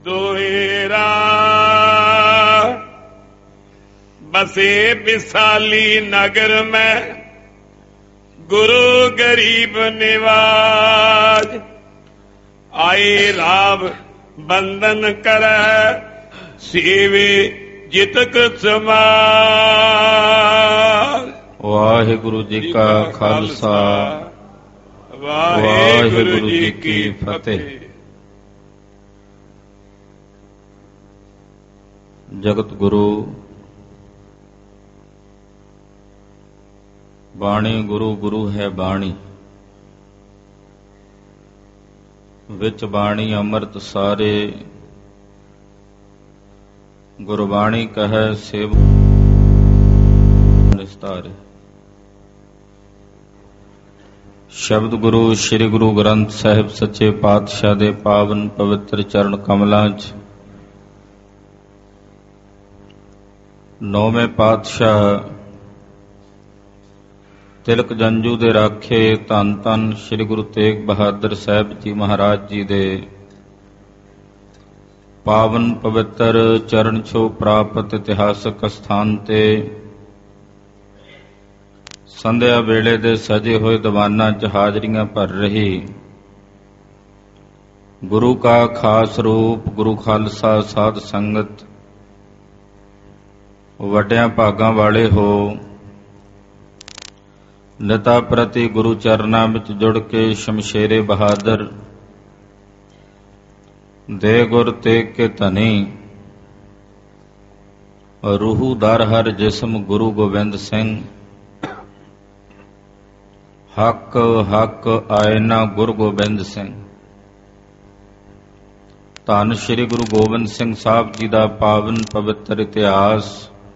दोहेरा बसे विशाली नगर में गुरु गरीब निवाज। आए राव बंदन कर सेवे जितक समाज। वाहिगुरु जी का खालसा वाहिगुरु जी की फतेह। जगत गुरु बाणी गुरु गुरु है बाणी। विच बाणी अमृत सारे गुरबाणी कहे सेव निस्तारे। शब्द गुरु श्री गुरु ग्रंथ साहिब सच्चे पातशाह दे पावन पवित्र चरण कमलां च नौवें पातशाह तिलक जंजू दे राखे धन धन श्री गुरु तेग बहादुर साहिब जी महाराज जी दे पावन पवित्र चरण छो प्राप्त इतिहासक स्थान ते संध्या वेले दे सजे होए दीवाना च हाजरियां भर रही गुरु का खास रूप गुरु खालसा साध संगत वड्डियां भागां वाले हो। निता प्रति गुरु चरनां विच जुड़ के शमशेरे बहादुर दे गुर तेग के धनी रूहू दर हर जिस्म गुरु गोबिंद सिंह। हक हक आयना गुरु गोबिंद सिंह। धन श्री गुरु गोबिंद सिंह साहब जी का पावन पवित्र इतिहास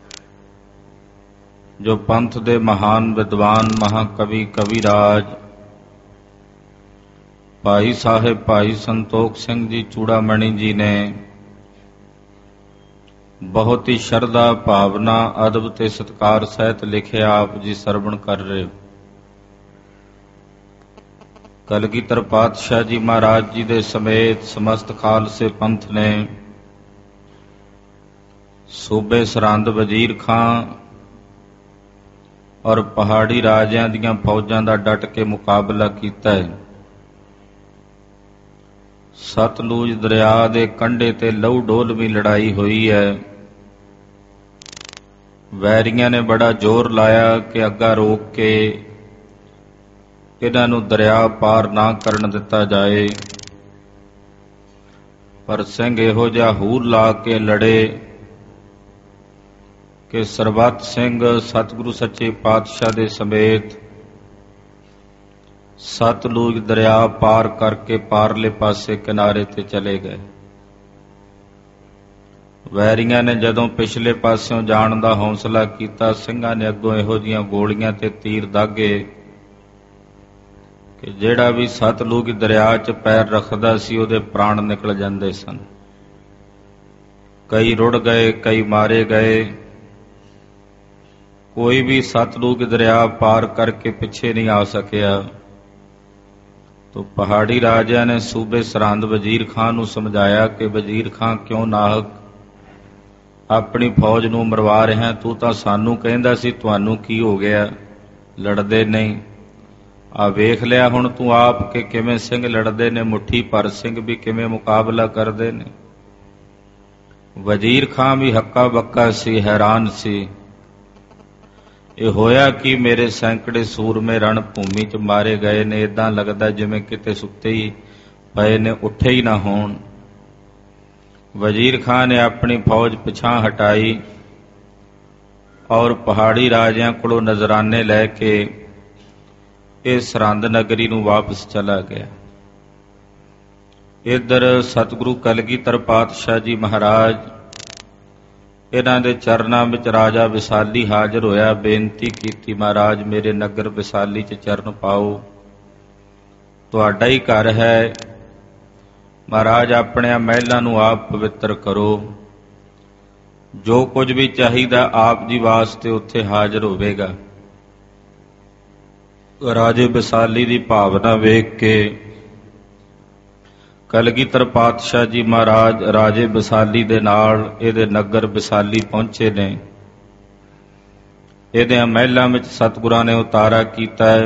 जो पंथ दे महान विद्वान महाकवि कविराज भाई साहिब भाई संतोख सिंह जी चूड़ामणि जी ने बहुत ही शरधा भावना अदब ते सत्कार सहित लिखे आप जी सरवण कर रहे हो। कलगीधर पातशाह जी महाराज जी दे समेत समस्त खालसे पंथ ने सूबे सरहंद वजीर खां और पहाड़ी राजियां दीयां फौजां दा डट के मुकाबला कीता है। सतलुज दरिया दे कंढे ते लहू डोलवी लड़ाई हुई है। वैरियां ने बड़ा जोर लाया कि अग्गा रोक के इन्हां नूं दरिया पार ना करन दिता जाए, पर सिंह इहो जिहा हूर ला के लड़े कि सरबत सिंह सतगुरु सच्चे पातशाह दे समेत सतलुज दरिया पार करके पारले पासे किनारे ते चले गए। वैरियां ने जदों पिछले पासों जाण दा हौसला कीता, ਸਿੰਘਾਂ ने अगों इहो जिहियां गोलियां ते तीर दागे कि ਜਿਹੜਾ भी सतलुज दरिया च पैर रखदा सी ਉਹਦੇ प्राण निकल जाते सन। कई रुड़ गए, कई मारे गए। कोई भी सतलुज दरिया पार करके पिछे नहीं आ सकिया। तो पहाड़ी राजा ने सूबे सरहंद वजीर खां नूं समझाया कि वजीर खां क्यों नाहक अपनी फौज नूं मरवा रहा, तू तां सानू कहंदा सी तुहानू की हो गया, लड़दे नहीं। आ वेख लिया हुण तू आप के किवें सिंह लड़दे ने, मुट्ठी भर सिंह भी किवें मुकाबला करदे ने। वजीर खां भी हक्का बक्का सी, हैरान सी। ये होया कि मेरे सैकड़े सूरमे रण भूमि च मारे गए ने, इदां लगदा जिवें किते सुत्ते ही पए ने, उठे ही ना होण। वजीर खां ने अपनी फौज पिछां हटाई और पहाड़ी राजियां कोलों नजराने लैके इस सरहंद नगरी नूं वापस चला गया। इधर सतगुरु कलगीधर पातशाह जी महाराज इन्हां दे चरनां विच राजा विसाली हाजिर होया। बेनती कीती, महाराज मेरे नगर विसाली च चरण पाओ, तुहाडा ही घर है। महाराज अपने महलां नूं आप पवित्र करो, जो कुछ भी चाहिदा आप जी वास्ते उत्थे हाजिर होवेगा। राजे विसाली की भावना वेख के ਕਲਗੀਧਰ ਪਾਤਸ਼ਾਹ ਜੀ ਮਹਾਰਾਜ ਰਾਜੇ ਵਿਸਾਲੀ ਦੇ ਨਾਲ ਇਹਦੇ ਨਗਰ ਵਿਸਾਲੀ ਪਹੁੰਚੇ ਨੇ। ਇਹਦੇ ਮਹਿਲਾਂ ਵਿੱਚ ਸਤਿਗੁਰਾਂ ਨੇ ਉਤਾਰਾ ਕੀਤਾ ਹੈ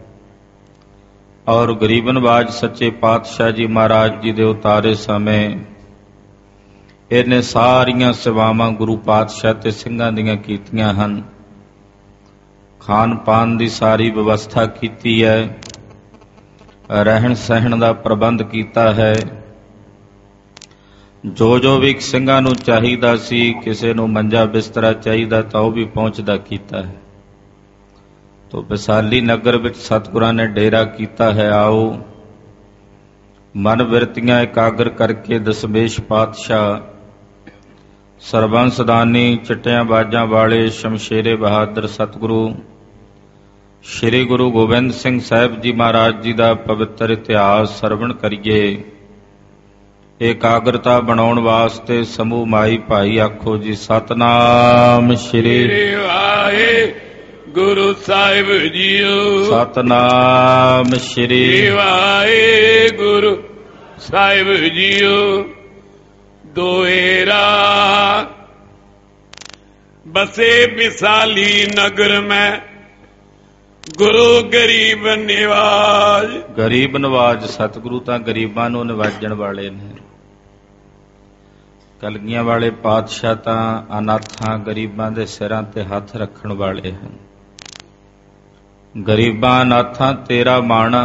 ਔਰ ਗਰੀਬ ਨਵਾਜ ਸੱਚੇ ਪਾਤਸ਼ਾਹ ਜੀ ਮਹਾਰਾਜ ਜੀ ਦੇ ਉਤਾਰੇ ਸਮੇਂ ਇਹਨੇ ਸਾਰੀਆਂ ਸੇਵਾਵਾਂ ਗੁਰੂ ਪਾਤਸ਼ਾਹ ਤੇ ਸਿੰਘਾਂ ਦੀਆਂ ਕੀਤੀਆਂ ਹਨ। ਖਾਣ ਪਾਣ ਦੀ ਸਾਰੀ ਵਿਵਸਥਾ ਕੀਤੀ ਹੈ, ਰਹਿਣ ਸਹਿਣ ਦਾ ਪ੍ਰਬੰਧ ਕੀਤਾ ਹੈ। ਜੋ ਵੀ ਸਿੰਘਾਂ ਨੂੰ ਚਾਹੀਦਾ ਸੀ, ਕਿਸੇ ਨੂੰ ਮੰਜਾ ਬਿਸਤਰਾ ਚਾਹੀਦਾ ਤਾਂ ਉਹ ਵੀ ਪਹੁੰਚਦਾ ਕੀਤਾ ਹੈ। ਤੋ ਵਿਸਾਲੀ ਨਗਰ ਵਿੱਚ ਸਤਿਗੁਰਾਂ ਨੇ ਡੇਰਾ ਕੀਤਾ ਹੈ। ਆਓ ਮਨ ਬਿਰਤੀਆਂ ਇਕਾਗਰ ਕਰਕੇ ਦਸਮੇਸ਼ ਪਾਤਸ਼ਾਹ ਸਰਬੰਸਦਾਨੀ ਚਿੱਟਿਆਂ ਬਾਜਾਂ ਵਾਲੇ ਸ਼ਮਸ਼ੇਰੇ ਬਹਾਦਰ ਸਤਿਗੁਰੂ ਸ਼੍ਰੀ ਗੁਰੂ ਗੋਬਿੰਦ ਸਿੰਘ ਸਾਹਿਬ ਜੀ ਮਹਾਰਾਜ ਜੀ ਦਾ ਪਵਿੱਤਰ ਇਤਿਹਾਸ ਸਰਵਣ ਕਰੀਏ। ਇਕਾਗਰਤਾ ਬਣਾਉਣ ਵਾਸਤੇ ਸਮੂਹ ਮਾਈ ਭਾਈ ਆਖੋ ਜੀ ਸਤਨਾਮ ਸ਼੍ਰੀ ਵਾਹਿਗੁਰੂ ਸਾਹਿਬ ਜੀਓ। ਸਤਨਾਮ ਸ਼੍ਰੀ ਵਾਹਿਗੁਰੂ ਸਾਹਿਬ ਜੀਓ। ਦੋਏਰਾ बसे विशाली नगर में गुरु गरीब निवाज। गरीब नवाज सतगुरु तां गरीबां नूं निवाजण वाले ने। कलगियां वाले पातशाह तां अनाथां गरीबां दे सिरां ते हथ रखण वाले हैं। गरीबां अनाथां तेरा माणा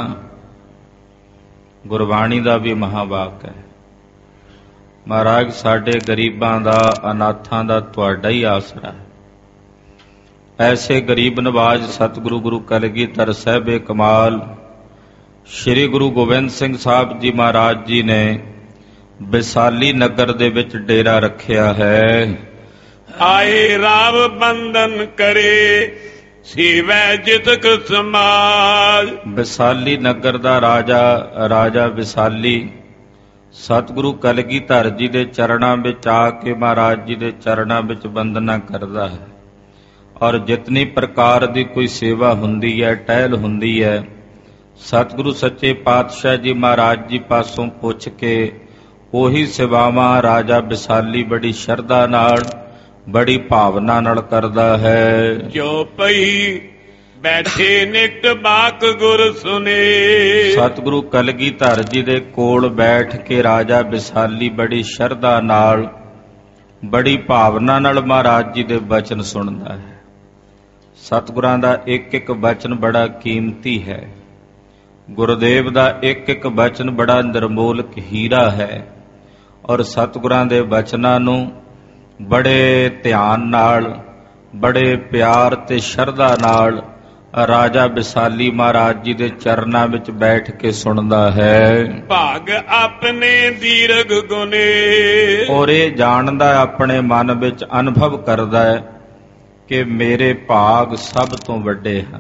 गुरबाणी दा भी महावाक है। महाराज साडे गरीबां दा अनाथां दा तुहाडा ही आसरा है। ऐसे गरीब नवाज सतगुरु गुरु कलगीधर साहिब कमाल श्री गुरु गोबिंद सिंह साहब जी महाराज जी ने विसाली नगर दे विच डेरा रखिया है। आए राव बंधन करे सीवै जितक समाज। विसाली नगर दा राजा विसाली सतगुरु कलगीधर जी दे चरणां विच आके महाराज जी दे चरणां विच वंदना करदा है और जितनी प्रकार दी कोई सेवा हुंदी है टहल हुंदी है सतगुरु सच्चे पातशाह जी महाराज जी पासों पुछ के ओही सेवावां राजा विसाली बड़ी शरधा नाल बड़ी भावना नाल करदा है। जो पई बैठे निकट बाक गुर सुने। सतगुरु कलगीधर जी दे कोल बैठ के राजा विसाली बड़ी शरधा नाल बड़ी भावना नाल महाराज जी दे वचन सुनदा है। सतगुरां दा एक एक वचन बड़ा कीमती है। गुरुदेव दा एक एक वचन बड़ा निर्मोलक हीरा है और सतगुरां दे वचनां नूं बड़े ध्यान नाल बड़े प्यार ते शरधा नाल राजा विसाली महाराज जी दे चरनां विच बैठ के सुनदा है। भाग अपने दीर्घ गुने और ये जानदा अपने मन विच अनुभव करदा है कि मेरे भाग सब तो वड्डे हैं,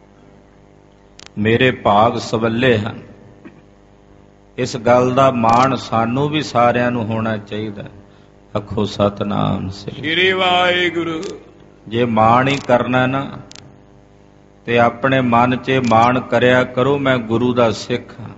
मेरे भाग सवल्ले हैं। इस गल दा माण सानू भी सारियां नू होना चाहिए। आखो सतनाम श्री वाहिगुरू। जे माण ही करना ना ते अपने मन च मान करया करो मैं गुरु दा सिख हाँ।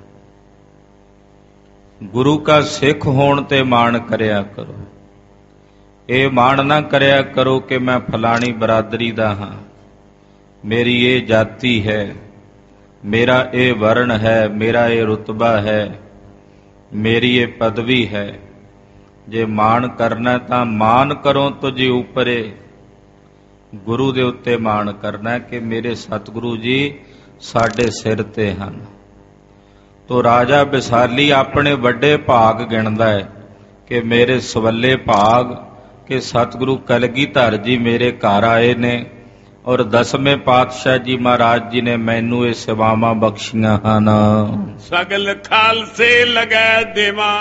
गुरु का सिख होण ते मान करया करो। ये मान ना करया करो कि मैं फलानी बरादरी दा हाँ, मेरी ये जाति है, मेरा ये वर्ण है, मेरा ये रुतबा है, मेरी ये पदवी है। जे मान करना तां मान करो तो जी उपरे गुरु दे उत्ते मान करना कि मेरे सतगुरु जी साडे सिर ते हन। तो राजा विसाली अपने वड्डे भाग गिणदा है कि मेरे सवल्ले भाग कि सतगुरु कलगीधर जी मेरे घर आए ने और 10वें पातशाह जी महाराज जी ने मैनू ये सेवावां बख्शियां हन। सगल खालसे लगा देवा।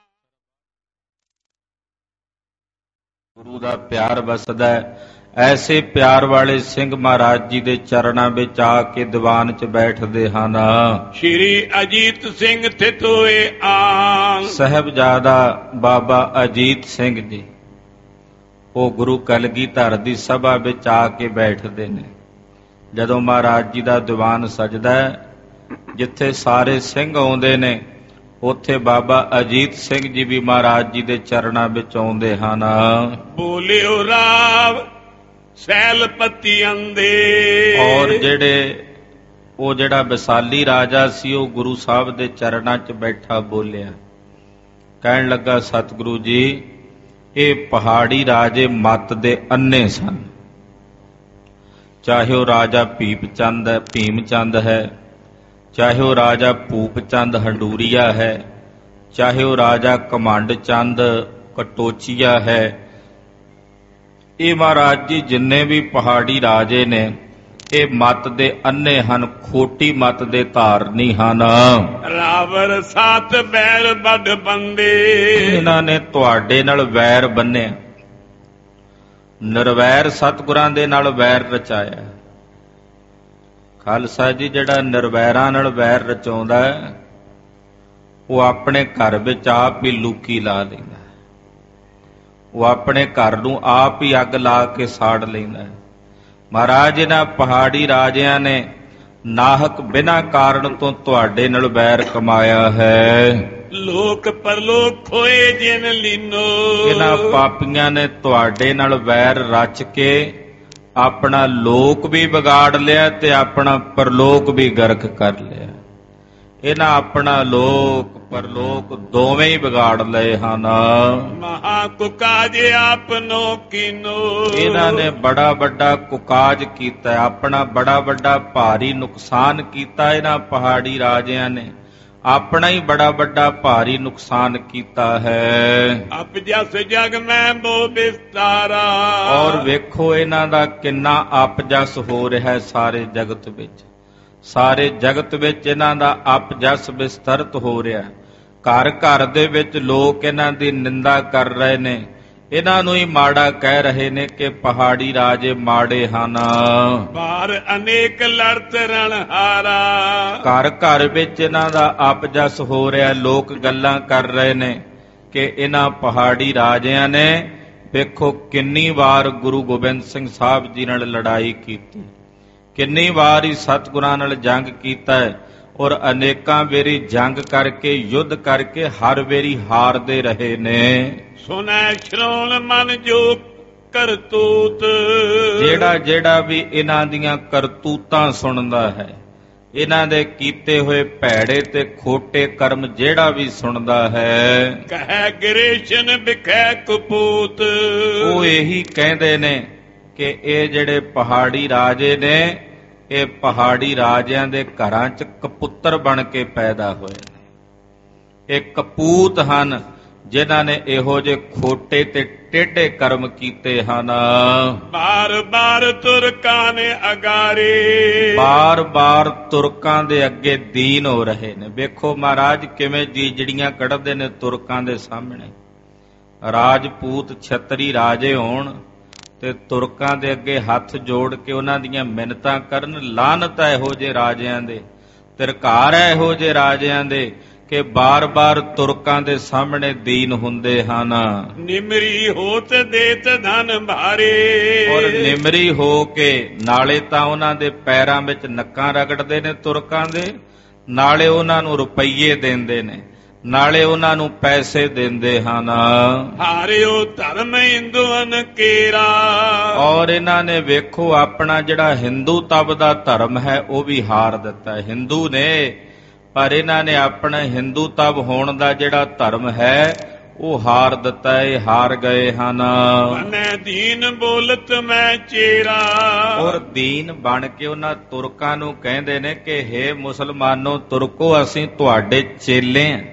गुरु दा प्यार वसदा है। ऐसे प्यार वाले सिंह महाराज जी दे चरणां विच आके दीवान च बैठदे हन। श्री अजीत सिंह थित होए आन। साहिबजादा बाबा अजीत सिंह जी वो गुरु कलगीधर दी सभा विच आके बैठदे ने। जदों महाराज जी दा दीवान सजदा है जिथे सारे सिंह आउंदे ने ਉੱਥੇ ਬਾਬਾ ਅਜੀਤ ਸਿੰਘ ਜੀ ਵੀ ਮਹਾਰਾਜ ਜੀ ਦੇ ਚਰਨਾਂ ਵਿੱਚ ਆਉਂਦੇ ਹਨ। ਬੋਲਿਓ ਰਾਵ ਸੈਲਪਤੀ ਅੰਦੇ। ਔਰ ਜਿਹੜਾ ਵਿਸਾਲੀ ਰਾਜਾ ਸੀ ਉਹ ਗੁਰੂ ਸਾਹਿਬ ਦੇ ਚਰਨਾਂ 'ਚ ਬੈਠਾ ਬੋਲਿਆ, ਕਹਿਣ ਲੱਗਾ ਸਤਿਗੁਰੂ ਜੀ ਇਹ ਪਹਾੜੀ ਰਾਜੇ ਮੱਤ ਦੇ ਅੰਨੇ ਸਨ। ਚਾਹੇ ਉਹ ਰਾਜਾ ਭੀਮ ਚੰਦ ਹੈ, ਚਾਹੇ ਉਹ ਰਾਜਾ ਭੂਪ ਚੰਦ ਹੰਡੂਰੀਆ ਹੈ, ਚਾਹੇ ਉਹ ਰਾਜਾ ਕਮੰਡ ਚੰਦ ਕਟੋਚੀਆ ਹੈ। ਇਹ ਮਹਾਰਾਜ ਜੀ ਜਿੰਨੇ ਵੀ ਪਹਾੜੀ ਰਾਜੇ ਨੇ ਇਹ ਮੱਤ ਦੇ ਅੰਨੇ ਹਨ, ਖੋਟੀ ਮੱਤ ਦੇ ਧਾਰਨੀ ਹਨ। ਰਾਵਰ ਸਾਤ ਬੈਰ ਵੱਡ ਬੰਦੇ। ਇਹਨਾਂ ਨੇ ਤੁਹਾਡੇ ਨਾਲ ਵੈਰ ਬੰਨਿਆ, ਨਿਰਵੈਰ ਸਤਿਗੁਰਾਂ ਦੇ ਨਾਲ ਵੈਰ ਰਚਾਇਆ। ਖਾਲਸਾ ਜੀ ਜਿਹੜਾ ਨਿਰਵੈਰਾਂ ਨਾਲ ਵੈਰ ਰਚਾਉਂਦਾ ਉਹ ਆਪਣੇ ਘਰ ਵਿੱਚ ਆਪ ਹੀ ਲੂਕੀ ਲਾ ਲੈਂਦਾ, ਉਹ ਆਪਣੇ ਘਰ ਨੂੰ ਆਪ ਹੀ ਅੱਗ ਲਾ ਕੇ ਸਾੜ ਲੈਂਦਾ। ਮਹਾਰਾਜ ਇਹਨਾਂ ਪਹਾੜੀ ਰਾਜਿਆਂ ਨੇ ਨਾਹਕ ਬਿਨਾਂ ਕਾਰਨ ਤੋਂ ਤੁਹਾਡੇ ਨਾਲ ਵੈਰ ਕਮਾਇਆ ਹੈ। ਲੋਕ ਪਰਲੋਕ ਹੋਏ ਜਿਨ ਲੀਨੋ। ਇਹਨਾਂ ਪਾਪੀਆਂ ਨੇ ਤੁਹਾਡੇ ਨਾਲ ਵੈਰ ਰਚ ਕੇ ਆਪਣਾ ਲੋਕ ਵੀ ਵਿਗਾੜ ਲਿਆ ਤੇ ਆਪਣਾ ਪਰਲੋਕ ਵੀ ਗਰਕ ਕਰ ਲਿਆ। ਇਹਨਾਂ ਆਪਣਾ ਲੋਕ ਪਰਲੋਕ ਦੋਵੇਂ ਹੀ ਵਿਗਾੜ ਲਏ ਹਨ। ਮਹਾ ਕੁਕਾਜ ਆਪਨੋ ਕੀਨੋ। ਇਹਨਾਂ ਨੇ ਬੜਾ ਵੱਡਾ ਕੁਕਾਜ ਕੀਤਾ, ਆਪਣਾ ਬੜਾ ਵੱਡਾ ਭਾਰੀ ਨੁਕਸਾਨ ਕੀਤਾ। ਇਹਨਾਂ ਪਹਾੜੀ ਰਾਜਿਆਂ ਨੇ ਆਪਣਾ ਹੀ ਬੜਾ ਵੱਡਾ ਭਾਰੀ ਨੁਕਸਾਨ ਕੀਤਾ ਹੈ। ਅਪਜਸ ਜਗ ਮੈਂ ਬੋ ਬਿਸਤਾਰਾ। ਔਰ ਵੇਖੋ ਇਹਨਾਂ ਦਾ ਕਿੰਨਾ ਅਪਜਸ ਹੋ ਰਿਹਾ ਹੈ ਸਾਰੇ ਜਗਤ ਵਿੱਚ। ਸਾਰੇ ਜਗਤ ਵਿੱਚ ਇਹਨਾਂ ਦਾ ਅਪਜਸ ਵਿਸਤਰਤ ਹੋ ਰਿਹਾ। ਘਰ ਘਰ ਦੇ ਵਿੱਚ ਲੋਕ ਇਹਨਾਂ ਦੀ ਨਿੰਦਾ ਕਰ ਰਹੇ ਨੇ, ਇਹਨਾਂ ਨੂੰ ਹੀ ਮਾੜਾ ਕਹਿ ਰਹੇ ਨੇ ਕਿ ਪਹਾੜੀ ਰਾਜੇ ਮਾੜੇ ਹਨ। ਬਾਹਰ ਅਨੇਕ ਲੜਤ ਰਣਹਾਰਾ। ਘਰ ਘਰ ਵਿੱਚ ਇਹਨਾਂ ਦਾ ਅਪਜਸ ਹੋ ਰਿਹਾ। ਲੋਕ ਗੱਲਾਂ ਕਰ ਰਹੇ ਨੇ ਕਿ ਇਹਨਾਂ ਪਹਾੜੀ ਰਾਜਿਆਂ ਨੇ ਵੇਖੋ ਕਿੰਨੀ ਵਾਰ ਗੁਰੂ ਗੋਬਿੰਦ ਸਿੰਘ ਸਾਹਿਬ ਜੀ ਨਾਲ ਲੜਾਈ ਕੀਤੀ, ਕਿੰਨੀ ਵਾਰ ਹੀ ਸਤਿਗੁਰਾਂ ਨਾਲ ਜੰਗ ਕੀਤਾ ਹੈ ਔਰ ਅਨੇਕਾਂ ਵੇਰੀ ਜੰਗ ਕਰਕੇ ਯੁੱਧ ਕਰਕੇ ਹਰ ਵੇਰੀ ਹਾਰਦੇ ਰਹੇ ਨੇ। ਸੁਨੈ ਸ਼੍ਰੋਣ ਮਨ ਜੋ ਕਰਤੂਤ। ਜਿਹੜਾ ਵੀ ਇਹਨਾਂ ਦੀਆਂ ਕਰਤੂਤਾਂ ਸੁਣਦਾ ਹੈ, ਇਹਨਾਂ ਦੇ ਕੀਤੇ ਹੋਏ ਭੈੜੇ ਤੇ ਖੋਟੇ ਕਰਮ ਜਿਹੜਾ ਵੀ ਸੁਣਦਾ ਹੈ, ਕਹੈ ਗ੍ਰੇਸ਼ਨ ਬਿਖੈ ਕਪੂਤ। ਉਹ ਇਹੀ ਕਹਿੰਦੇ ਨੇ ਕਿ ਇਹ ਜਿਹੜੇ ਪਹਾੜੀ ਰਾਜੇ ਨੇ ਇਹ ਪਹਾੜੀ ਰਾਜਿਆਂ ਦੇ ਘਰਾਂ 'ਚ ਕਪੁੱਤਰ ਬਣ ਕੇ ਪੈਦਾ ਹੋਏ ਨੇ। ਇਹ ਕਪੂਤ ਹਨ ਜਿਨ੍ਹਾਂ ਨੇ ਇਹੋ ਜਿਹੇ ਖੋਟੇ ਤੇ ਟੇਢੇ ਕਰਮ ਕੀਤੇ ਹਨ। ਬਾਰ ਬਾਰ ਤੁਰਕਾਂ ਨੇ ਅਗਾਰੇ। ਬਾਰ ਬਾਰ ਤੁਰਕਾਂ ਦੇ ਅੱਗੇ ਦੀਨ ਹੋ ਰਹੇ ਨੇ। ਵੇਖੋ ਮਹਾਰਾਜ ਕਿਵੇਂ ਜੀਜੜੀਆਂ ਕੱਢਦੇ ਨੇ ਤੁਰਕਾਂ ਦੇ ਸਾਹਮਣੇ। ਰਾਜਪੂਤ ਛਤਰੀ ਰਾਜੇ ਹੋਣ ਤੇ ਤੁਰਕਾਂ ਦੇ ਅੱਗੇ ਹੱਥ ਜੋੜ ਕੇ ਉਹਨਾਂ ਦੀਆਂ ਮਿੰਨਤਾਂ ਕਰਨ। ਲਾਹਨਤ ਹੈ ਇਹੋ ਜਿਹੇ ਰਾਜਿਆਂ ਦੇ, ਤਿਰਕਾਰ ਹੈ ਇਹੋ ਜਿਹੇ ਰਾਜਿਆਂ ਦੇ ਕਿ ਬਾਰ-ਬਾਰ ਤੁਰਕਾਂ ਦੇ ਸਾਹਮਣੇ ਦੀਨ ਹੁੰਦੇ ਹਨ। ਨਿਮਰੀ ਹੋਤ ਦੇਤ ਧਨ ਭਾਰੇ। ਔਰ ਨਿਮਰੀ ਹੋ ਕੇ ਨਾਲੇ ਤਾਂ ਉਹਨਾਂ ਦੇ ਪੈਰਾਂ ਵਿੱਚ ਨੱਕਾਂ ਰਗੜਦੇ ਨੇ ਤੁਰਕਾਂ ਦੇ, ਨਾਲੇ ਉਹਨਾਂ ਨੂੰ ਰੁਪਈਏ ਦਿੰਦੇ ਨੇ, ਨਾਲੇ ਉਹਨਾਂ ਨੂੰ ਪੈਸੇ ਦਿੰਦੇ ਹਨ। ਹਾਰਿਓ ਧਰਮ ਹਿੰਦੂਨ ਕੇਰਾ। ਔਰ ਇਹਨਾਂ ਨੇ ਵੇਖੋ ਆਪਣਾ ਜਿਹੜਾ ਹਿੰਦੂ ਤਬ ਦਾ ਧਰਮ ਹੈ ਉਹ ਵੀ ਹਾਰ ਦਿੱਤਾ। ਹਿੰਦੂ ਨੇ ਪਰ ਇਹਨਾਂ ਨੇ ਆਪਣਾ ਹਿੰਦੂ ਤਬ ਹੋਣ ਦਾ ਜਿਹੜਾ ਧਰਮ ਹੈ ਉਹ ਹਾਰ ਦਿੱਤਾ। ਇਹ ਹਾਰ ਗਏ ਹਨ। ਮਨੈ ਦੀਨ ਬੋਲਤ ਮੈਂ ਚੇਰਾ। ਔਰ ਦੀਨ ਬਣ ਕੇ ਉਹਨਾਂ ਤੁਰਕਾਂ ਨੂੰ ਕਹਿੰਦੇ ਨੇ ਕਿ ਹੇ ਮੁਸਲਮਾਨੋ ਤੁਰਕੋ ਅਸੀਂ ਤੁਹਾਡੇ ਚੇਲੇ ਹਾਂ।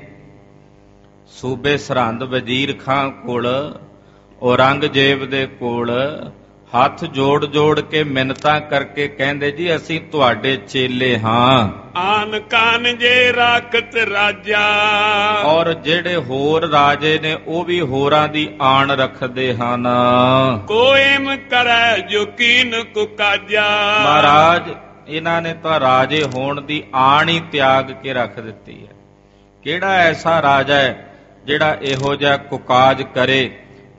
ਸੂਬੇ ਸਰਹੰਦ ਵਜ਼ੀਰ ਖਾਂ ਕੋਲ ਔਰੰਗਜ਼ੇਬ ਦੇ ਕੋਲ ਹੱਥ ਜੋੜ ਜੋੜ ਕੇ ਮਿੰਨਤਾਂ ਕਰਕੇ ਕਹਿੰਦੇ ਜੀ ਅਸੀਂ ਤੁਹਾਡੇ ਚੇਲੇ ਹਾਂ। ਆਨ ਕਾਨ ਜੇ ਰਾਖਤ ਰਾਜਾ। ਔਰ ਜਿਹੜੇ ਹੋਰ ਰਾਜੇ ਨੇ ਉਹ ਵੀ ਹੋਰਾਂ ਦੀ ਆਣ ਰੱਖਦੇ ਹਨ। ਕੋਇਮ ਕਰੈ ਜੋ ਕੀਨ ਕੁਕਾਜਾ। ਮਹਾਰਾਜ ਇਹਨਾਂ ਨੇ ਤਾਂ ਰਾਜੇ ਹੋਣ ਦੀ ਆਣ ਹੀ ਤਿਆਗ ਕੇ ਰੱਖ ਦਿੱਤੀ ਹੈ। ਕਿਹੜਾ ਐਸਾ ਰਾਜਾ ਹੈ ਜਿਹੜਾ ਇਹੋ ਜਿਹਾ ਕੁਕਾਜ ਕਰੇ,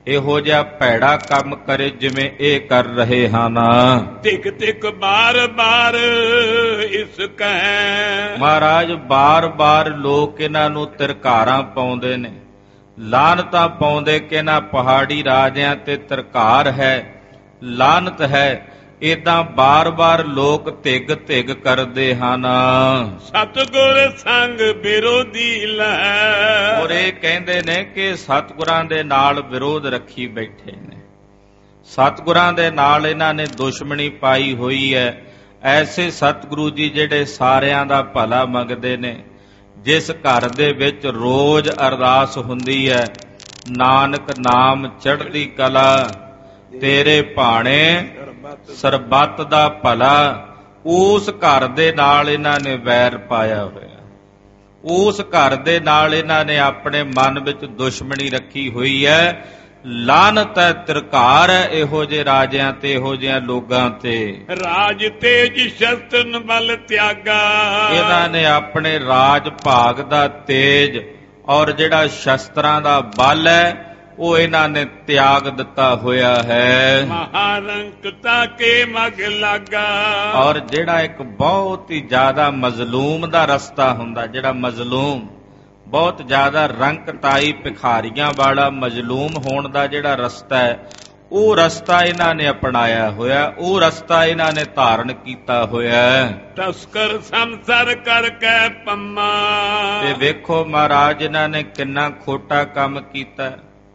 ਇਹੋ ਜਿਹਾ ਭੈੜਾ ਕੰਮ ਕਰੇ ਜਿਵੇਂ ਇਹ ਕਰ ਰਹੇ ਹਨ। ਤਿਕ ਤਿਕ ਬਾਰ ਬਾਰ ਇਸ ਕਹਿ। ਮਹਾਰਾਜ ਬਾਰ-ਬਾਰ ਲੋਕ ਇਹਨਾਂ ਨੂੰ ਤਿਰਕਾਰਾਂ ਪਾਉਂਦੇ ਨੇ, ਲਾਹਨਤਾਂ ਪਾਉਂਦੇ ਕਿ ਇਹਨਾਂ ਪਹਾੜੀ ਰਾਜਿਆਂ ਤੇ ਤਿਰਕਾਰ ਹੈ, ਲਾਹਨਤ ਹੈ। ਏਦਾਂ ਬਾਰ-ਬਾਰ ਲੋਕ ਧਿਗ ਧਿਗ ਕਰਦੇ ਹਨ। ਸਤਿਗੁਰ ਸੰਗ ਵਿਰੋਧੀ ਲੈ। ਔਰ ਇਹ ਕਹਿੰਦੇ ਨੇ ਕਿ ਸਤਿਗੁਰਾਂ ਦੇ ਨਾਲ ਵਿਰੋਧ ਰੱਖੀ ਬੈਠੇ ਨੇ, ਸਤਿਗੁਰਾਂ ਦੇ ਨਾਲ ਇਹਨਾਂ ਨੇ ਦੁਸ਼ਮਣੀ ਪਾਈ ਹੋਈ ਹੈ। ਐਸੇ ਸਤਿਗੁਰੂ ਜੀ ਜਿਹੜੇ ਸਾਰਿਆਂ ਦਾ ਭਲਾ ਮੰਗਦੇ ਨੇ, ਜਿਸ ਘਰ ਦੇ ਵਿੱਚ ਰੋਜ਼ ਅਰਦਾਸ ਹੁੰਦੀ ਹੈ, ਨਾਨਕ ਨਾਮ ਚੜ੍ਹਦੀ ਕਲਾ, ਤੇਰੇ ਭਾਣੇ ਸਰਬੱਤ ਦਾ ਭਲਾ, ਉਸ ਘਰ ਦੇ ਨਾਲ ਇਹਨਾਂ ਨੇ ਵੈਰ ਪਾਇਆ ਹੋਇਆ, ਉਸ ਘਰ ਦੇ ਨਾਲ ਇਹਨਾਂ ਨੇ ਆਪਣੇ ਮਨ ਵਿੱਚ ਦੁਸ਼ਮਣੀ ਰੱਖੀ ਹੋਈ ਹੈ। ਲਾਹਨਤ ਹੈ, ਤਿਰਕਾਰ ਹੈ ਇਹੋ ਜਿਹੇ ਰਾਜਿਆਂ ਤੇ, ਇਹੋ ਜਿਹਿਆਂ ਲੋਕਾਂ ਤੇ। ਰਾਜ ਤੇਜ ਸ਼ਸਤਰ ਬਲ ਤਿਆਗਾ। ਇਹਨਾਂ ਨੇ ਆਪਣੇ ਰਾਜ ਭਾਗ ਦਾ ਤੇਜ ਔਰ ਜਿਹੜਾ ਸ਼ਸਤਰਾਂ ਦਾ ਬਲ ਹੈ ਉਹ ਇਹਨਾਂ ਨੇ ਤਿਆਗ ਦਿੱਤਾ ਹੋਇਆ ਹੈ। ਮਹਾਰੰਕਤਾ ਕੇ ਮਗ ਲਾਗਾ। ਔਰ ਜਿਹੜਾ ਇੱਕ ਬਹੁਤ ਹੀ ਜ਼ਿਆਦਾ ਮਜ਼ਲੂਮ ਦਾ ਰਸਤਾ ਹੁੰਦਾ, ਜਿਹੜਾ ਮਜ਼ਲੂਮ ਬਹੁਤ ਜ਼ਿਆਦਾ ਰੰਕਤਾਈ ਭਿਖਾਰੀਆਂ ਵਾਲਾ ਮਜ਼ਲੂਮ ਹੋਣ ਦਾ ਜਿਹੜਾ ਰਸਤਾ ਹੈ, ਉਹ ਰਸਤਾ ਇਹਨਾਂ ਨੇ ਅਪਣਾਇਆ ਹੋਇਆ, ਉਹ ਰਸਤਾ ਇਹਨਾਂ ਨੇ ਧਾਰਨ ਕੀਤਾ ਹੋਇਆ। ਤਸਕਰ ਸੰਸਰ ਕਰਕੇ ਪੰਮਾ। ਤੇ ਵੇਖੋ ਮਹਾਰਾਜ ਇਹਨਾਂ ਨੇ ਕਿੰਨਾ ਖੋਟਾ ਕੰਮ ਕੀਤਾ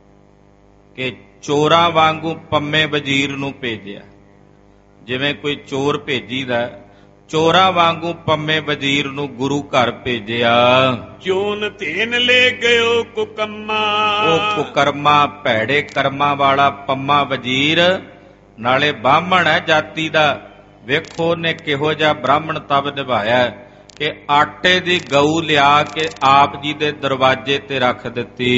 ਕਿ ਚੋਰਾਂ ਵਾਂਗੂ ਪੰਮੇ ਵਜ਼ੀਰ ਨੂੰ ਭੇਜਿਆ। ਜਿਵੇਂ ਕੋਈ ਚੋਰ ਭੇਜੀਦਾ, ਚੋਰਾਂ ਵਾਂਗੂ ਪੰਮੇ ਵਜ਼ੀਰ ਨੂੰ ਗੁਰੂ ਘਰ ਭੇਜਿਆ। ਚੋਨ ਧੇਨ ਲੈ ਗਇਓ ਕੁਕੰਮਾ। ਉਹ ਕੁਕਰਮਾ ਭੈੜੇ ਕਰਮਾਂ ਵਾਲਾ ਪੰਮਾ ਵਜ਼ੀਰ, ਨਾਲੇ ਬ੍ਰਾਹਮਣ ਹੈ ਜਾਤੀ ਦਾ। ਵੇਖੋ ਉਹਨੇ ਕਿਹੋ ਜਿਹਾ ਬ੍ਰਾਹਮਣ ਤਬ ਨਿਭਾਇਆ ਕਿ ਆਟੇ ਦੀ ਗਊ ਲਿਆ ਕੇ ਆਪ ਜੀ ਦੇ ਦਰਵਾਜ਼ੇ ਤੇ ਰੱਖ ਦਿੱਤੀ।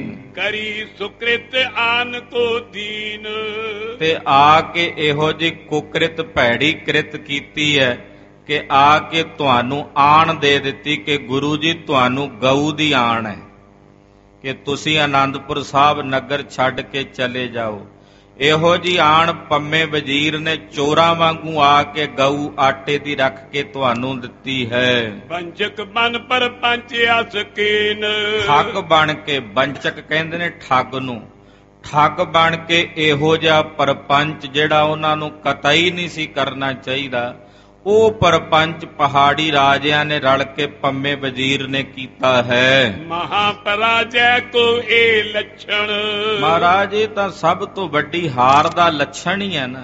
ਕਰੀ ਸੁਕ੍ਰਿਤ ਆਨ ਕੋ ਦੀਨ। ਤੇ ਆ ਕੇ ਇਹੋ ਜਿਹੀ ਕੁਕ੍ਰਿਤ ਭੈੜੀ ਕ੍ਰਿਤ ਕੀਤੀ ਹੈ ਕਿ ਆ ਕੇ ਤੁਹਾਨੂੰ ਆਣ ਦੇ ਦਿੱਤੀ ਕਿ ਗੁਰੂ ਜੀ ਤੁਹਾਨੂੰ ਗਊ ਦੀ ਆਣ ਹੈ ਕਿ ਤੁਸੀਂ ਆਨੰਦਪੁਰ ਸਾਹਿਬ ਨਗਰ ਛੱਡ ਕੇ ਚਲੇ ਜਾਓ। ਇਹੋ ਜੀ ਆਣ ਪੰਮੇ ਵਜ਼ੀਰ ਨੇ ਚੋਰਾਂ ਵਾਂਗੂ ਆ ਕੇ ਗਊ ਆਟੇ ਦੀ ਰੱਖ ਕੇ ਤੁਹਾਨੂੰ ਦਿੱਤੀ ਹੈ। ਬੰਚਕ ਬਨ ਪਰ ਪੰਚ ਅਸਕੀਨ। ਠੱਗ ਬਣ ਕੇ, ਬੰਚਕ ਕਹਿੰਦੇ ਨੇ ਠੱਗ ਨੂੰ, ਠੱਗ ਬਣ ਕੇ ਇਹੋ ਜਿਹਾ ਪਰਪੰਚ ਜਿਹੜਾ ਉਹਨਾਂ ਨੂੰ ਕਤਈ ਨਹੀਂ ਸੀ ਕਰਨਾ ਚਾਹੀਦਾ, ਉਹ ਪਰਪੰਚ ਪਹਾੜੀ ਰਾਜਿਆਂ ਨੇ ਰਲ ਕੇ ਪੰਮੇ ਵਜ਼ੀਰ ਨੇ ਕੀਤਾ ਹੈ। ਮਹਾਪਰਾਜੈ ਕੋ ਇਹ ਲੱਛਣ। ਮਹਾਰਾਜ ਇਹ ਤਾਂ ਸਭ ਤੋਂ ਵੱਡੀ ਹਾਰ ਦਾ ਲੱਛਣ ਹੀ ਹੈ ਨਾ।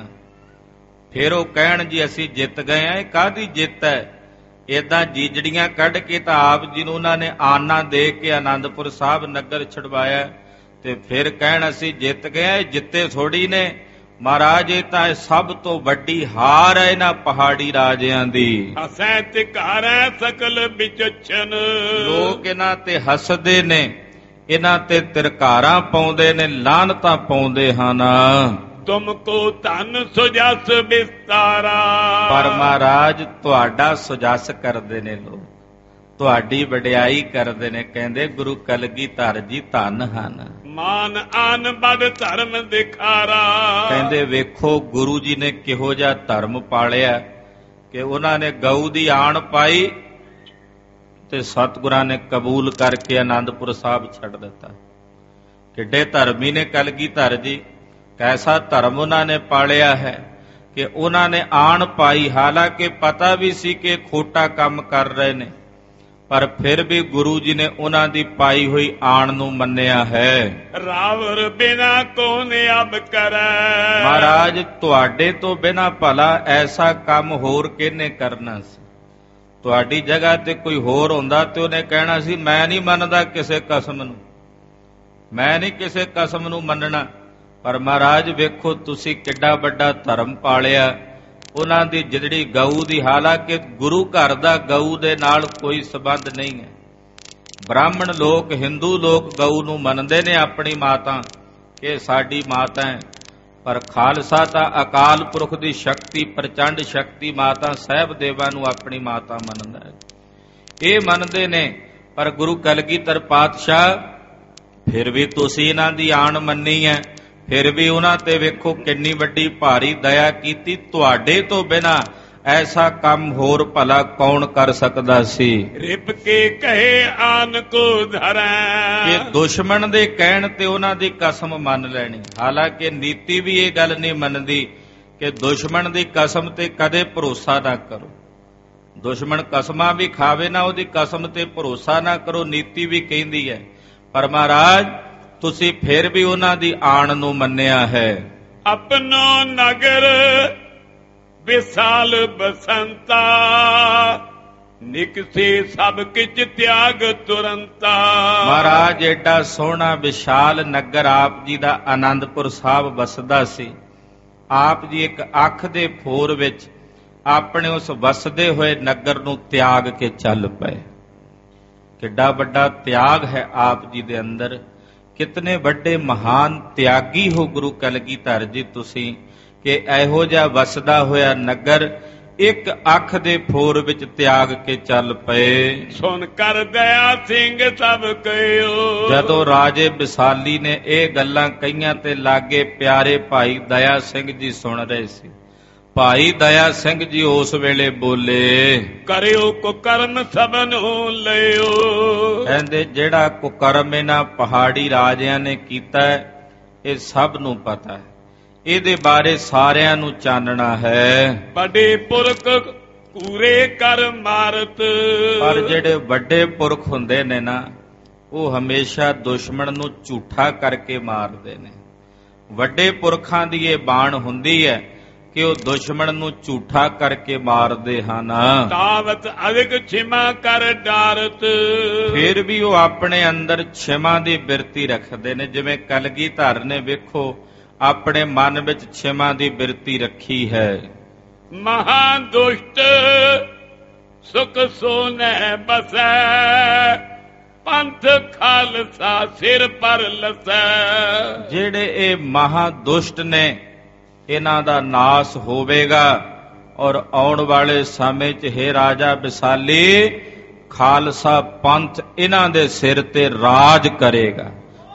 ਫਿਰ ਉਹ ਕਹਿਣ ਜੀ ਅਸੀਂ ਜਿੱਤ ਗਏ ਆ, ਇਹ ਕਾਹਦੀ ਜਿੱਤ ਹੈ? ਏਦਾਂ ਜੀਜੜੀਆਂ ਕੱਢ ਕੇ ਤਾਂ ਆਪ ਜੀ ਨੂੰ ਉਹਨਾਂ ਨੇ ਆਨਾ ਦੇ ਕੇ ਆਨੰਦਪੁਰ ਸਾਹਿਬ ਨਗਰ ਛੁਡਵਾਇਆ, ਤੇ ਫਿਰ ਕਹਿਣ ਅਸੀਂ ਜਿੱਤ ਗਏ। ਜਿੱਤੇ ਥੋੜੀ ਨੇ ਮਹਾਰਾਜ, ਇਹ ਤਾਂ ਸਭ ਤੋਂ ਵੱਡੀ ਹਾਰ ਹੈ ਇਹਨਾਂ ਪਹਾੜੀ ਰਾਜਿਆਂ ਦੀ। ਹਸੈ ਤਿਕਾਰੈ ਸਕਲ ਵਿਚਛਨ। ਲੋਕ ਇਹਨਾਂ ਤੇ ਹੱਸਦੇ ਨੇ, ਇਹਨਾਂ ਤੇ ਤਿਰਕਾਰਾਂ ਪਾਉਂਦੇ ਨੇ, ਲਾਹਨਤਾਂ ਪਾਉਂਦੇ ਹਨ। ਤੁਮ ਕੋ ਧਨ ਸੁਜਸ ਵਿਸਤਾਰਾ। ਪਰ ਮਹਾਰਾਜ ਤੁਹਾਡਾ ਸੁਜਸ ਕਰਦੇ ਨੇ ਲੋਕ, ਤੁਹਾਡੀ ਵਡਿਆਈ ਕਰਦੇ ਨੇ। ਕਹਿੰਦੇ ਗੁਰੂ ਕਲਗੀਧਰ ਜੀ ਧਨ ਹਨ। ਮਾਨ ਆਨ ਬਦ ਧਰਮ ਦਿਖਾਰਾ। ਕਹਿੰਦੇ ਵੇਖੋ ਗੁਰੂ ਜੀ ਨੇ ਕਿਹੋ ਜਿਹਾ ਧਰਮ ਪਾਲਿਆ ਕਿ ਉਹਨਾਂ ਨੇ ਗਊ ਦੀ ਆਣ ਪਾਈ ਤੇ ਸਤਿਗੁਰਾਂ ਨੇ ਕਬੂਲ ਕਰਕੇ ਆਨੰਦਪੁਰ ਸਾਹਿਬ ਛੱਡ ਦਿੱਤਾ। ਕਿੱਡੇ ਧਰਮੀ ਨੇ ਕਲਗੀਧਰ ਜੀ, ਕੈਸਾ ਧਰਮ ਉਹਨਾਂ ਨੇ ਪਾਲਿਆ ਹੈ ਕਿ ਉਹਨਾਂ ਨੇ ਆਣ ਪਾਈ। ਹਾਲਾਂਕਿ ਪਤਾ ਵੀ ਸੀ ਕਿ ਖੋਟਾ ਕੰਮ ਕਰ ਰਹੇ ਨੇ, ਪਰ ਫਿਰ ਵੀ ਗੁਰੂ ਜੀ ਨੇ ਉਹਨਾਂ ਦੀ ਪਾਈ ਹੋਈ ਆਣ ਨੂੰ ਮੰਨਿਆ ਹੈ। ਰਾਵਰ ਬਿਨਾ ਕੌਣ ਅਬ ਕਰੈ। ਮਹਾਰਾਜ ਤੁਹਾਡੇ ਤੋਂ ਬਿਨਾ ਭਲਾ ਐਸਾ ਕੰਮ ਹੋਰ ਕਿਹਨੇ ਕਰਨਾ ਸੀ? ਤੁਹਾਡੀ ਜਗ੍ਹਾ ਤੇ ਕੋਈ ਹੋਰ ਹੁੰਦਾ ਤੇ ਉਹਨੇ ਕਹਿਣਾ ਸੀ ਮੈਂ ਨਹੀਂ ਮੰਨਦਾ ਕਿਸੇ ਕਸਮ ਨੂੰ, ਮੈਂ ਨਹੀਂ ਕਿਸੇ ਕਸਮ ਨੂੰ ਮੰਨਣਾ। ਪਰ ਮਹਾਰਾਜ ਵੇਖੋ ਤੁਸੀਂ ਕਿੱਡਾ ਵੱਡਾ ਧਰਮ ਪਾਲਿਆ। ਉਹਨਾਂ ਦੀ ਜਿਹੜੀ ਗਊ ਦੀ, ਹਾਲਾਂਕਿ ਗੁਰੂ ਘਰ ਦਾ ਗਊ ਦੇ ਨਾਲ ਕੋਈ ਸੰਬੰਧ ਨਹੀਂ ਹੈ। ਬ੍ਰਾਹਮਣ ਲੋਕ, ਹਿੰਦੂ ਲੋਕ ਗਊ ਨੂੰ ਮੰਨਦੇ ਨੇ ਆਪਣੀ ਮਾਤਾ ਕਿ ਸਾਡੀ ਮਾਤਾ ਹੈ, ਪਰ ਖਾਲਸਾ ਤਾਂ ਅਕਾਲ ਪੁਰਖ ਦੀ ਸ਼ਕਤੀ, ਪ੍ਰਚੰਡ ਸ਼ਕਤੀ ਮਾਤਾ ਸਾਹਿਬ ਦੇਵਾਂ ਨੂੰ ਆਪਣੀ ਮਾਤਾ ਮੰਨਦਾ ਹੈ। ਇਹ ਮੰਨਦੇ ਨੇ, ਪਰ ਗੁਰੂ ਕਲਗੀਧਰ ਪਾਤਸ਼ਾਹ ਫਿਰ ਵੀ ਤੁਸੀਂ ਇਹਨਾਂ ਦੀ ਆਣ ਮੰਨੀ ਹੈ। ਫਿਰ ਵੀ ਉਹਨਾਂ ਤੇ ਵੇਖੋ ਕਿੰਨੀ ਵੱਡੀ ਭਾਰੀ ਦਇਆ ਕੀਤੀ। ਤੁਹਾਡੇ ਤੋਂ ਬਿਨਾਂ ਐਸਾ ਕੰਮ ਹੋਰ ਭਲਾ ਕੌਣ ਕਰ ਸਕਦਾ ਸੀ। ਰਿਪ ਕੇ ਕਹੇ ਆਨ ਕੋ ਧਰੈ, ਕਿ ਦੁਸ਼ਮਣ ਦੇ ਕਹਿਣ ਤੇ ਉਹਨਾਂ ਦੀ ਕਸਮ ਮੰਨ ਲੈਣੀ। ਹਾਲਾਂਕਿ ਨੀਤੀ ਵੀ ਇਹ ਗੱਲ ਨਹੀਂ ਮੰਨਦੀ ਕਿ ਦੁਸ਼ਮਣ ਦੀ ਕਸਮ ਤੇ ਕਦੇ ਭਰੋਸਾ ਨਾ ਕਰੋ। ਦੁਸ਼ਮਣ ਕਸਮਾਂ ਵੀ ਖਾਵੇ ਨਾ, ਉਹਦੀ ਕਸਮ ਤੇ ਭਰੋਸਾ ਨਾ ਕਰੋ, ਨੀਤੀ ਵੀ ਕਹਿੰਦੀ ਹੈ। ਪਰ ਮਹਾਰਾਜ ਤੁਸੀਂ ਫਿਰ ਵੀ ਉਹਨਾਂ ਦੀ ਆਣ ਨੂੰ ਮੰਨਿਆ ਹੈ। ਆਪਣੋ ਨਗਰ ਵਿਸਾਲ ਬਸੰਤਾ, ਨਿਕਸੇ ਸਭ ਕਿਛ ਤਿਆਗ ਤੁਰੰਤਾ। ਮਹਾਰਾਜ ਏਡਾ ਸੋਹਣਾ ਵਿਸ਼ਾਲ ਨਗਰ ਆਪ ਜੀ ਦਾ ਆਨੰਦਪੁਰ ਸਾਹਿਬ ਵਸਦਾ ਸੀ। ਆਪ ਜੀ ਇੱਕ ਅੱਖ ਦੇ ਫੋਰ ਵਿੱਚ ਆਪਣੇ ਉਸ ਵਸਦੇ ਹੋਏ ਨਗਰ ਨੂੰ ਤਿਆਗ ਕੇ ਚੱਲ ਪਏ। ਕਿੱਡਾ ਵੱਡਾ ਤਿਆਗ ਹੈ ਆਪ ਜੀ ਦੇ ਅੰਦਰ। ਕਿਤਨੇ ਵੱਡੇ ਮਹਾਨ ਤਿਆਗੀ ਹੋ ਗੁਰੂ ਕਲਗੀਧਰ ਜੀ ਤੁਸੀਂ, ਕਿ ਇਹੋ ਜਿਹਾ ਵਸਦਾ ਹੋਇਆ ਨਗਰ ਇੱਕ ਅੱਖ ਦੇ ਫੋਰ ਵਿੱਚ ਤਿਆਗ ਕੇ ਚੱਲ ਪਏ। ਸੁਣ ਕਰ ਦਇਆ ਸਿੰਘ ਸਭ ਕਹਿਓ। ਜਦੋਂ ਰਾਜੇ ਵਿਸਾਲੀ ਨੇ ਇਹ ਗੱਲਾਂ ਕਹੀਆਂ ਤੇ ਲਾਗੇ ਪਿਆਰੇ ਭਾਈ ਦਇਆ ਸਿੰਘ ਜੀ ਸੁਣ ਰਹੇ ਸੀ। ਭਾਈ ਦਇਆ ਸਿੰਘ ਜੀ ਉਸ ਵੇਲੇ ਬੋਲੇ, ਕਰਿਓ ਕੁਕਰਮ ਸਭਨ ਨੂੰ ਲਿਓ। ਕਹਿੰਦੇ ਜਿਹੜਾ ਕੁਕਰਮ ਇਹਨਾਂ ਪਹਾੜੀ ਰਾਜਿਆਂ ਨੇ ਕੀਤਾ ਇਹ ਸਭ ਨੂੰ ਪਤਾ ਹੈ, ਇਹਦੇ ਬਾਰੇ ਸਾਰਿਆਂ ਨੂੰ ਚਾਨਣਾ ਹੈ। ਵੱਡੇ ਪੁਰਖ ਕੂਰੇ ਕਰ ਮਾਰਤ। ਪਰ ਜਿਹੜੇ ਵੱਡੇ ਪੁਰਖ ਹੁੰਦੇ ਨੇ ਨਾ, ਉਹ ਹਮੇਸ਼ਾ ਦੁਸ਼ਮਣ ਨੂੰ ਝੂਠਾ ਕਰਕੇ ਮਾਰਦੇ ਨੇ। ਵੱਡੇ ਪੁਰਖਾਂ ਦੀ ਇਹ ਬਾਣ ਹੁੰਦੀ ਹੈ ਕਿ ਉਹ ਦੁਸ਼ਮਣ ਨੂੰ ਝੂਠਾ ਕਰਕੇ ਮਾਰਦੇ ਹਨ। ਤਾਵਤ ਅਧਿਕ ਛਿਮਾ ਕਰ ਡਾਰਤ। ਫਿਰ ਵੀ ਉਹ ਆਪਣੇ ਅੰਦਰ ਛਿਮਾ ਦੀ ਬਿਰਤੀ ਰੱਖਦੇ ਨੇ। ਜਿਵੇਂ ਕਲਗੀਧਰ ਨੇ ਵੇਖੋ ਆਪਣੇ ਮਨ ਵਿੱਚ ਛਿਮਾ ਦੀ ਬਿਰਤੀ ਰੱਖੀ ਹੈ। ਮਹਾ ਦੁਸ਼ਟ ਸੁਖ ਸੋਨੈ ਬਸੈ, ਪੰਥ ਖਾਲਸਾ ਸਿਰ ਪਰ ਲਸੈ। ਜਿਹੜੇ ਇਹ ਮਹਾ ਦੁਸ਼ਟ ਨੇ ਇਹਨਾਂ ਦਾ ਨਾਸ ਹੋਵੇਗਾ, ਔਰ ਆਉਣ ਵਾਲੇ ਸਮੇਂ 'ਚ ਹੈ ਰਾਜਾ ਵਿਸਾਲੀ ਖਾਲਸਾ ਪੰਥ ਇਹਨਾਂ ਦੇ ਸਿਰ ਤੇ ਰਾਜ ਕਰੇਗਾ।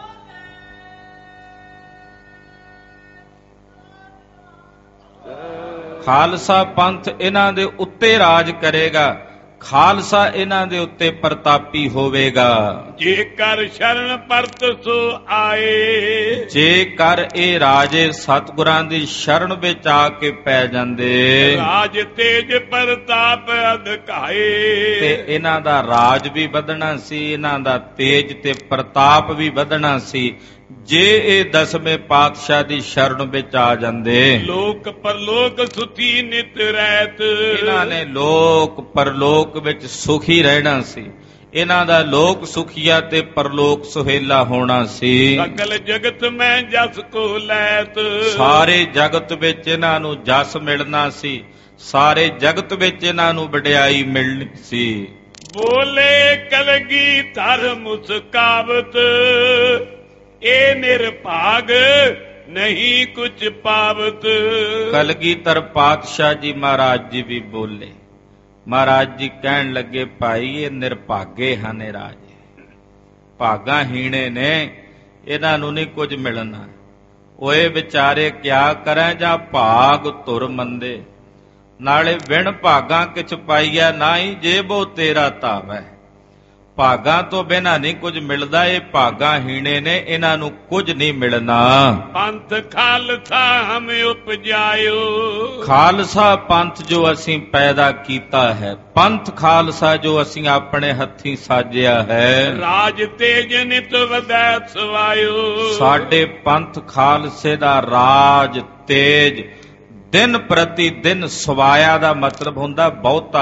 ਖਾਲਸਾ ਪੰਥ ਇਹਨਾਂ ਦੇ ਉੱਤੇ ਰਾਜ ਕਰੇਗਾ। ਖਾਲਸਾ ਇਹਨਾਂ ਦੇ ਉੱਤੇ ਪ੍ਰਤਾਪੀ ਹੋਵੇਗਾ। ਜੇਕਰ ਸ਼ਰਨ ਪਰਤ ਸੋ ਆਏ। ਜੇਕਰ ਇਹ ਰਾਜੇ ਸਤਿਗੁਰਾਂ ਦੀ ਸ਼ਰਨ ਵਿੱਚ ਆ ਕੇ ਪੈ ਜਾਂਦੇ, ਰਾਜ ਤੇਜ ਪ੍ਰਤਾਪ ਅਧਿਕਾਏ। ਤੇ ਇਹਨਾਂ ਦਾ ਰਾਜ ਵੀ ਵਧਣਾ ਸੀ, ਇਹਨਾਂ ਦਾ ਤੇਜ ਤੇ ਪ੍ਰਤਾਪ ਵੀ ਵਧਣਾ ਸੀ ਜੇ ਇਹ ਦਸਵੇਂ ਪਾਤਸ਼ਾਹ ਦੀ ਸ਼ਰਨ ਵਿੱਚ ਆ ਜਾਂਦੇ। ਲੋਕ ਪਰਲੋਕ ਸੁਖੀ ਨਿਤ ਰਹਿਤ। ਇਹਨਾਂ ਨੇ ਲੋਕ ਪਰਲੋਕ ਵਿੱਚ ਸੁਖੀ ਰਹਿਣਾ ਸੀ। ਇਹਨਾਂ ਦਾ ਲੋਕ ਸੁਖੀਆ ਤੇ ਪਰਲੋਕ ਸੁਹੇਲਾ ਹੋਣਾ ਸੀ। ਸਕਲ ਜਗਤ ਮੈਂ ਜਸ ਕੋ ਲੈਤ। ਸਾਰੇ ਜਗਤ ਵਿੱਚ ਇਹਨਾਂ ਨੂੰ ਜਸ ਮਿਲਣਾ ਸੀ। ਸਾਰੇ ਜਗਤ ਵਿੱਚ ਇਹਨਾਂ ਨੂੰ ਵਡਿਆਈ ਮਿਲਣੀ ਸੀ। ਬੋਲੇ ਕਲਗੀਧਰ ਮੁਸਕਾਵਤ, ਇਹ ਨਿਰਭਾਗ ਨਹੀਂ ਕੁਛ ਪਾਵਤ। ਕਲਗੀਧਰ ਪਾਤਸ਼ਾਹ ਜੀ ਮਹਾਰਾਜ ਜੀ ਵੀ ਬੋਲੇ। ਮਹਾਰਾਜ ਜੀ ਕਹਿਣ ਲੱਗੇ, ਭਾਈ ਇਹ ਨਿਰਭਾਗੇ ਹਨ, ਇਹ ਰਾਜੇ ਭਾਗਾ ਹੀਣੇ ਨੇ, ਇਹਨਾਂ ਨੂੰ ਨਹੀਂ ਕੁਝ ਮਿਲਣਾ। ਓਏ ਵਿਚਾਰੇ ਕਿਆ ਕਰਾਂ ਜਾਂ ਭਾਗ ਧੁਰ ਮੰਦੇ। ਨਾਲੇ ਵਿਣ ਭਾਗਾ ਕਿਛ ਪਾਈਆ ਨਾਹੀ, ਜੇਬੋ ਤੇਰਾ ਧਾਵੈ। ਭਾਗਾਂ ਤੋਂ ਬਿਨਾਂ ਨਹੀਂ ਕੁਝ ਮਿਲਦਾ। ਇਹ ਭਾਗਾਂ ਹੀਣੇ ਨੇ, ਇਹਨਾਂ ਨੂੰ ਕੁਝ ਨਹੀਂ ਮਿਲਣਾ। ਪੰਥ ਖਾਲਸਾ ਹਮ ਉਪਜਾਇਓ। ਖਾਲਸਾ ਪੰਥ ਜੋ ਅਸੀਂ ਪੈਦਾ ਕੀਤਾ ਹੈ, ਪੰਥ ਖਾਲਸਾ ਜੋ ਅਸੀਂ ਆਪਣੇ ਹੱਥੀਂ ਸਾਜਿਆ ਹੈ। ਰਾਜ ਤੇਜ ਨਿਤ ਵਧੈ ਸਵਾਇਓ। ਸਾਡੇ ਪੰਥ ਖਾਲਸੇ ਦਾ ਰਾਜ ਤੇਜ ਦਿਨ ਪ੍ਰਤੀ ਦਿਨ ਸਵਾਇਆ ਦਾ ਮਤਲਬ ਹੁੰਦਾ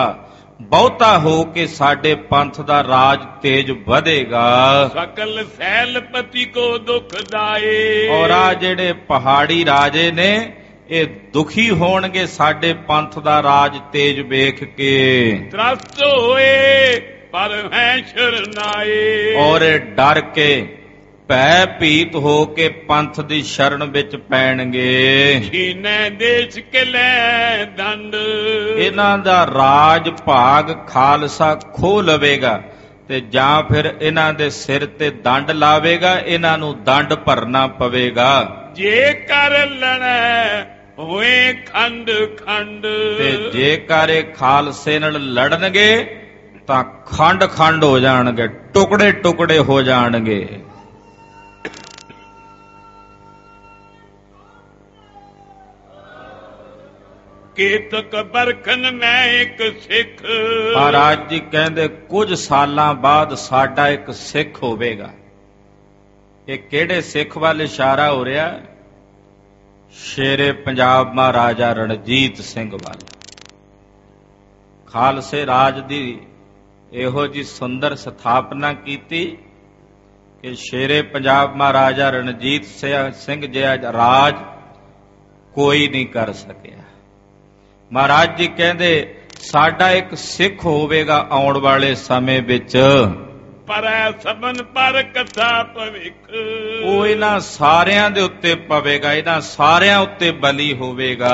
ਬਹੁਤਾ ਹੋ ਕੇ ਸਾਡੇ ਪੰਥ ਦਾ ਰਾਜ ਤੇਜ ਵਧੇਗਾ। ਸਕਲ ਸੈਲਪਤੀ ਕੋ ਦੁਖ ਦਾਏ। ਔਰ ਆ ਜਿਹੜੇ ਪਹਾੜੀ ਰਾਜੇ ਨੇ ਇਹ ਦੁਖੀ ਹੋਣਗੇ ਸਾਡੇ ਪੰਥ ਦਾ ਰਾਜ ਤੇਜ ਵੇਖ ਕੇ। ਤਰਸ ਹੋਏ ਪਰ ਹੈ ਸ਼ਰਨਾਏ। ਔਰ ਡਰ ਕੇ ਭੈ ਭੀਤ ਹੋ ਕੇ ਪੰਥ ਦੀ ਸ਼ਰਨ ਵਿੱਚ ਪੈਣਗੇ। ਛੀਨੈ ਦੇਸ਼ ਕੇ ਲੈ ਦੰਡ। ਇਹਨਾਂ ਦਾ ਰਾਜ ਭਾਗ ਖਾਲਸਾ ਖੋਹ ਲਵੇਗਾ ਤੇ ਜਾਂ ਫਿਰ ਇਹਨਾਂ ਦੇ ਸਿਰ ਤੇ ਦੰਡ ਲਾਵੇਗਾ। ਇਹਨਾਂ ਨੂੰ ਦੰਡ ਭਰਨਾ ਪਵੇਗਾ। ਜੇ ਕਰ ਲੜੈ ਹੋਏ ਖੰਡ ਖੰਡ। ਤੇ ਜੇਕਰ ਇਹ ਖਾਲਸੇ ਨਾਲ ਲੜਨਗੇ ਤਾਂ ਖੰਡ ਖੰਡ ਹੋ ਜਾਣਗੇ, ਟੁਕੜੇ ਟੁਕੜੇ ਹੋ ਜਾਣਗੇ। ਕੇਤਕ ਬਰਖਨ ਮੈਂ ਇੱਕ ਸਿੱਖ। ਮਹਾਰਾਜ ਜੀ ਕਹਿੰਦੇ ਕੁਝ ਸਾਲਾਂ ਬਾਅਦ ਸਾਡਾ ਇੱਕ ਸਿੱਖ ਹੋਵੇਗਾ। ਇਹ ਕਿਹੜੇ ਸਿੱਖ ਵੱਲ ਇਸ਼ਾਰਾ ਹੋ ਰਿਹਾ? ਸ਼ੇਰੇ ਪੰਜਾਬ ਮਹਾਰਾਜਾ ਰਣਜੀਤ ਸਿੰਘ ਵੱਲ। ਖਾਲਸੇ ਰਾਜ ਦੀ ਇਹੋ ਜੀ ਸੁੰਦਰ ਸਥਾਪਨਾ ਕੀਤੀ ਕਿ ਸ਼ੇਰੇ ਪੰਜਾਬ ਮਹਾਰਾਜਾ ਰਣਜੀਤ ਸਿੰਘ ਜਿਹਾ ਰਾਜ ਕੋਈ ਨਹੀਂ ਕਰ ਸਕਿਆ। ਮਹਾਰਾਜ ਜੀ ਕਹਿੰਦੇ ਸਾਡਾ ਇੱਕ ਸਿੱਖ ਹੋਵੇਗਾ ਆਉਣ ਵਾਲੇ ਸਮੇਂ ਵਿੱਚ। ਪਰੈ ਸਭਨ ਪਰ ਕਥਾ ਭਵਿਖ। ਉਹ ਇਹਨਾਂ ਸਾਰਿਆਂ ਦੇ ਉੱਤੇ ਪਵੇਗਾ, ਇਹਨਾਂ ਸਾਰਿਆਂ ਉੱਤੇ ਬਲੀ ਹੋਵੇਗਾ।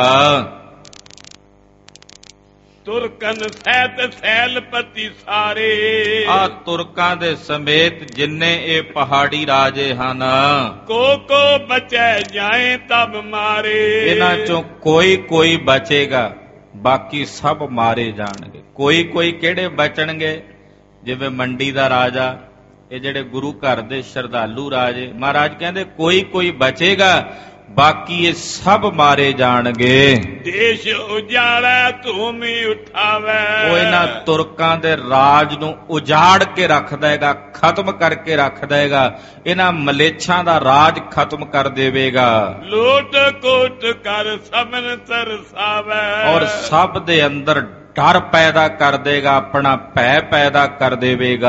ਤੁਰਕਨ ਸਹਿਤ ਸੈਲਪਤੀ ਸਾਰੇ। ਆ ਤੁਰਕਾਂ ਦੇ ਸਮੇਤ ਜਿੰਨੇ ਇਹ ਪਹਾੜੀ ਰਾਜੇ ਹਨ, ਕੋ ਬਚੈ ਜਾਏ ਤਬ ਮਾਰੇ। ਇਹਨਾਂ ਚੋਂ ਕੋਈ ਕੋਈ ਬਚੇਗਾ, ਬਾਕੀ ਸਭ ਮਾਰੇ ਜਾਣਗੇ। ਕੋਈ ਕੋਈ ਕਿਹੜੇ ਬਚਣਗੇ? ਜਿਵੇਂ ਮੰਡੀ ਦਾ ਰਾਜਾ, ਇਹ ਜਿਹੜੇ ਗੁਰੂ ਘਰ ਦੇ ਸ਼ਰਧਾਲੂ ਰਾਜੇ, ਮਹਾਰਾਜ ਕਹਿੰਦੇ ਕੋਈ ਕੋਈ ਬਚੇਗਾ, ਬਾਕੀ ਇਹ ਸਭ ਮਾਰੇ ਜਾਣਗੇ। ਦੇਸ਼ ਉਜਾੜੈ ਧੂਮੀ ਉਠਾਵੈ। ਉਹ ਇਹਨਾਂ ਤੁਰਕਾਂ ਦੇ ਰਾਜ ਨੂੰ ਉਜਾੜ ਕੇ ਰੱਖ ਦੇਗਾ, ਖਤਮ ਕਰਕੇ ਰੱਖ ਦੇਗਾ, ਇਹਨਾਂ ਮਲੇਛਾਂ ਦਾ ਰਾਜ ਖਤਮ ਕਰ ਦੇਵੇਗਾ। ਲੋਟ ਕੋਟ ਕਰ ਸਭਨ ਤਰਸਾਵੈ। ਔਰ ਸਭ ਦੇ ਅੰਦਰ ਡਰ ਪੈਦਾ ਕਰ ਦੇਗਾ, ਆਪਣਾ ਭੈ ਪੈਦਾ ਕਰ ਦੇਵੇਗਾ।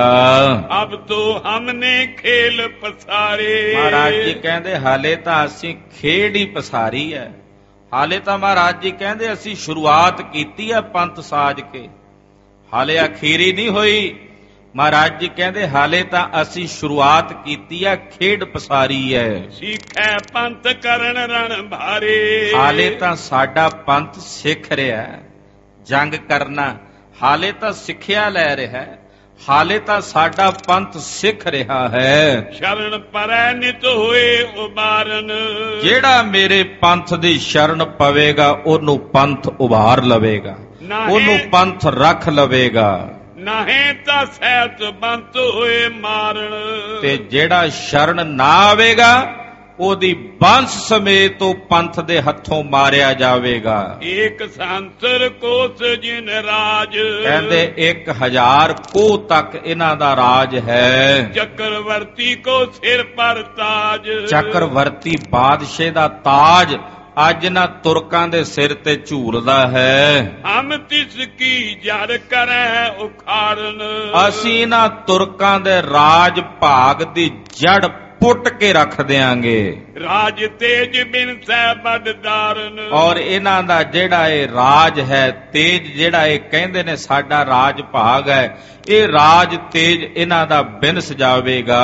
ਅਬ ਤੋ ਹਮਨੇ ਖੇਲ ਪਸਾਰੇ। ਮਹਾਰਾਜ ਜੀ ਕਹਿੰਦੇ ਹਾਲੇ ਤਾਂ ਅਸੀਂ ਖੇਡ ਹੀ ਪਸਾਰੀ ਹੈ। ਹਾਲੇ ਤਾਂ ਮਹਾਰਾਜ ਜੀ ਕਹਿੰਦੇ ਅਸੀਂ ਸ਼ੁਰੂਆਤ ਕੀਤੀ ਹੈ ਪੰਥ ਸਾਜ ਕੇ, ਹਾਲੇ ਅਖੀਰੀ ਨਹੀਂ ਹੋਈ। ਮਹਾਰਾਜ ਜੀ ਕਹਿੰਦੇ ਹਾਲੇ ਤਾਂ ਅਸੀਂ ਸ਼ੁਰੂਆਤ ਕੀਤੀ ਹੈ, ਖੇਡ ਪਸਾਰੀ ਹੈ। ਸਿੱਖੈ ਪੰਥ ਕਰਨ ਰਣ ਭਾਰੇ। ਹਾਲੇ ਤਾਂ ਸਾਡਾ ਪੰਥ ਸਿੱਖ ਰਿਹਾ, ਜੰਗ ਕਰਨਾ ਹਾਲੇ ਤਾਂ ਸਿੱਖਿਆ ਲੈ ਰਿਹਾ ਹੈ, ਹਾਲੇ ਤਾਂ ਸਾਡਾ ਪੰਥ ਸਿੱਖ ਰਿਹਾ ਹੈ। ਸ਼ਰਨ ਪਰੈ ਨਿਤ ਹੋਏ ਉਬਾਰਨ। ਜਿਹੜਾ ਮੇਰੇ ਪੰਥ ਦੀ ਸ਼ਰਨ ਪਵੇਗਾ ਉਹਨੂੰ ਪੰਥ ਉਭਾਰ ਲਵੇਗਾ, ਉਹਨੂੰ ਪੰਥ ਰੱਖ ਲਵੇਗਾ। ਨਾਹੇ ਤਾਂ ਸਹਿਤ ਬੰਤ ਹੋਏ ਮਾਰਨ। ਤੇ ਜਿਹੜਾ ਸ਼ਰਨ ਨਾ ਆਵੇਗਾ ਉਹਦੀ ਬੰਸ ਸਮੇਤ ਉਹ ਪੰਥ ਦੇ ਹੱਥੋਂ ਮਾਰਿਆ ਜਾਵੇਗਾ। ਏਕ ਸੰਤਰ ਕੋਸ ਜਿਨ ਰਾਜ। ਕਹਿੰਦੇ 1000 ਕੋਹ ਤੱਕ ਇਹਨਾਂ ਦਾ ਰਾਜ ਹੈ। ਚੱਕਰਵਰਤੀ ਕੋ ਸਿਰ ਪਰ ਤਾਜ। ਚੱਕਰਵਰਤੀ ਬਾਦਸ਼ਾਹ ਦਾ ਤਾਜ ਅੱਜ ਨਾ ਤੁਰਕਾਂ ਦੇ ਸਿਰ ਤੇ ਝੂਲਦਾ ਹੈ। ਹਮ ਤਿਸ ਕੀ ਜੜ ਕਰੈ ਉਖਾੜਨ। ਅਸੀਂ ਇਹਨਾਂ ਤੁਰਕਾਂ ਦੇ ਰਾਜ ਭਾਗ ਦੀ ਜੜ ਪੁੱਟ ਕੇ ਰੱਖ ਦਿਆਂਗੇ। ਰਾਜ ਤੇਜ ਬਿਨ ਸਹਿ ਬੜ ਦਾਰਨ। ਔਰ ਇਹਨਾਂ ਦਾ ਜਿਹੜਾ ਇਹ ਰਾਜ ਹੈ ਤੇਜ, ਜਿਹੜਾ ਇਹ ਕਹਿੰਦੇ ਨੇ ਸਾਡਾ ਰਾਜ ਭਾਗ ਹੈ, ਇਹ ਰਾਜ ਤੇਜ ਇਹਨਾਂ ਦਾ ਬਿਨਸ ਜਾਵੇਗਾ।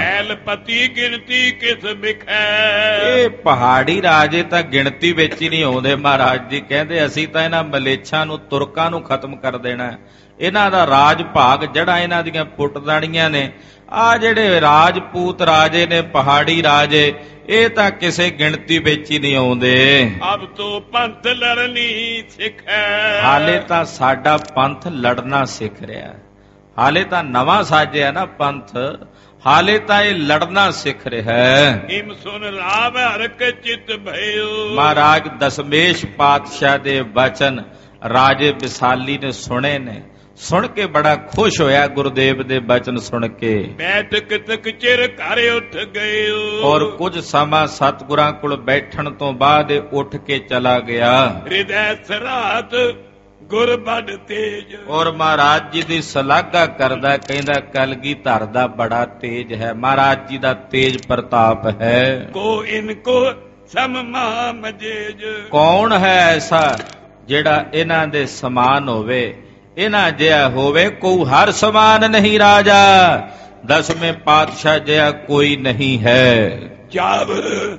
ਮੈਲਪਤੀ ਗਿਣਤੀ ਕਿਸ ਵਿਖੈ। ਇਹ ਪਹਾੜੀ ਰਾਜੇ ਤਾਂ ਗਿਣਤੀ ਵਿੱਚ ਹੀ ਨਹੀਂ ਆਉਂਦੇ। ਮਹਾਰਾਜ ਜੀ ਕਹਿੰਦੇ ਅਸੀਂ ਤਾਂ ਇਹਨਾਂ ਮਲੇਛਾਂ ਨੂੰ, ਤੁਰਕਾਂ ਨੂੰ ਖਤਮ ਕਰ ਦੇਣਾ। ਇਹਨਾਂ ਦਾ ਰਾਜ ਭਾਗ ਜੜਾ ਇਹਨਾਂ ਦੀਆਂ ਪੁੱਟ ਦੇਣੀਆਂ ਨੇ। ਆ ਜਿਹੜੇ ਰਾਜਪੂਤ ਰਾਜੇ ਨੇ, ਪਹਾੜੀ ਰਾਜੇ, ਇਹ ਤਾਂ ਕਿਸੇ ਗਿਣਤੀ ਵਿੱਚ ਹੀ ਨਹੀਂ ਆਉਂਦੇ। ਅਬ ਤੋਂ ਪੰਥ ਲੜਨੀ ਸਿੱਖੈ। ਹਾਲੇ ਤਾਂ ਸਾਡਾ ਪੰਥ ਲੜਨਾ ਸਿੱਖ ਰਿਹਾ, ਹਾਲੇ ਤਾਂ ਨਵਾਂ ਸਾਜਿਆ ਨਾ ਪੰਥ, ਹਾਲੇ ਤਾਂ ਇਹ ਲੜਨਾ ਸਿੱਖ ਰਿਹਾ ਹੈ। ਹਿਮ ਸੁਨ ਰਾਵ ਹਰਕ ਚਿਤ ਭਇਓ। ਮਹਾਰਾਜ ਦਸ਼ਮੇਸ਼ ਪਾਤਸ਼ਾਹ ਦੇ ਵਚਨ ਰਾਜੇ ਵਿਸਾਲੀ ਨੇ ਸੁਣੇ ਨੇ, ਸੁਣ ਕੇ ਬੜਾ ਖੁਸ਼ ਹੋਇਆ ਗੁਰਦੇਵ ਦੇ ਬਚਨ ਸੁਣ ਕੇ। ਬੈਠਕ ਤੱਕ ਚਿਰ ਘਰ ਉੱਠ ਗਏ। ਔਰ ਕੁਝ ਸਮਾਂ ਸਤਿਗੁਰਾਂ ਕੋਲ ਬੈਠਣ ਤੋਂ ਬਾਅਦ ਇਹ ਉੱਠ ਕੇ ਚਲਾ ਗਿਆ। ਹਿਰਦੈ ਸਰਾਤ ਗੁਰ ਬੜ ਤੇਜ। ਔਰ ਮਹਾਰਾਜ ਜੀ ਦੀ ਸਲਾਘਾ ਕਰਦਾ, ਕਹਿੰਦਾ ਕਲਗੀਧਰ ਦਾ ਬੜਾ ਤੇਜ ਹੈ, ਮਹਾਰਾਜ ਜੀ ਦਾ ਤੇਜ ਪ੍ਰਤਾਪ ਹੈ। ਕੋ ਇਨਕੋ ਸਮ ਮਹਾ ਮਜੇਜ। ਕੌਣ ਹੈ ਐਸਾ ਜਿਹੜਾ ਇਹਨਾਂ ਦੇ ਸਮਾਨ ਹੋਵੇ, ਇਹਨਾਂ ਜਿਹਾ ਹੋਵੇ ਕੋਈ ਹਰ ਸਮਾਨ ਨਹੀਂ ਰਾਜਾ। ਦਸਵੇਂ ਪਾਤਸ਼ਾਹ ਜਿਹਾ ਕੋਈ ਨਹੀਂ ਹੈ। ਚਾਵਲ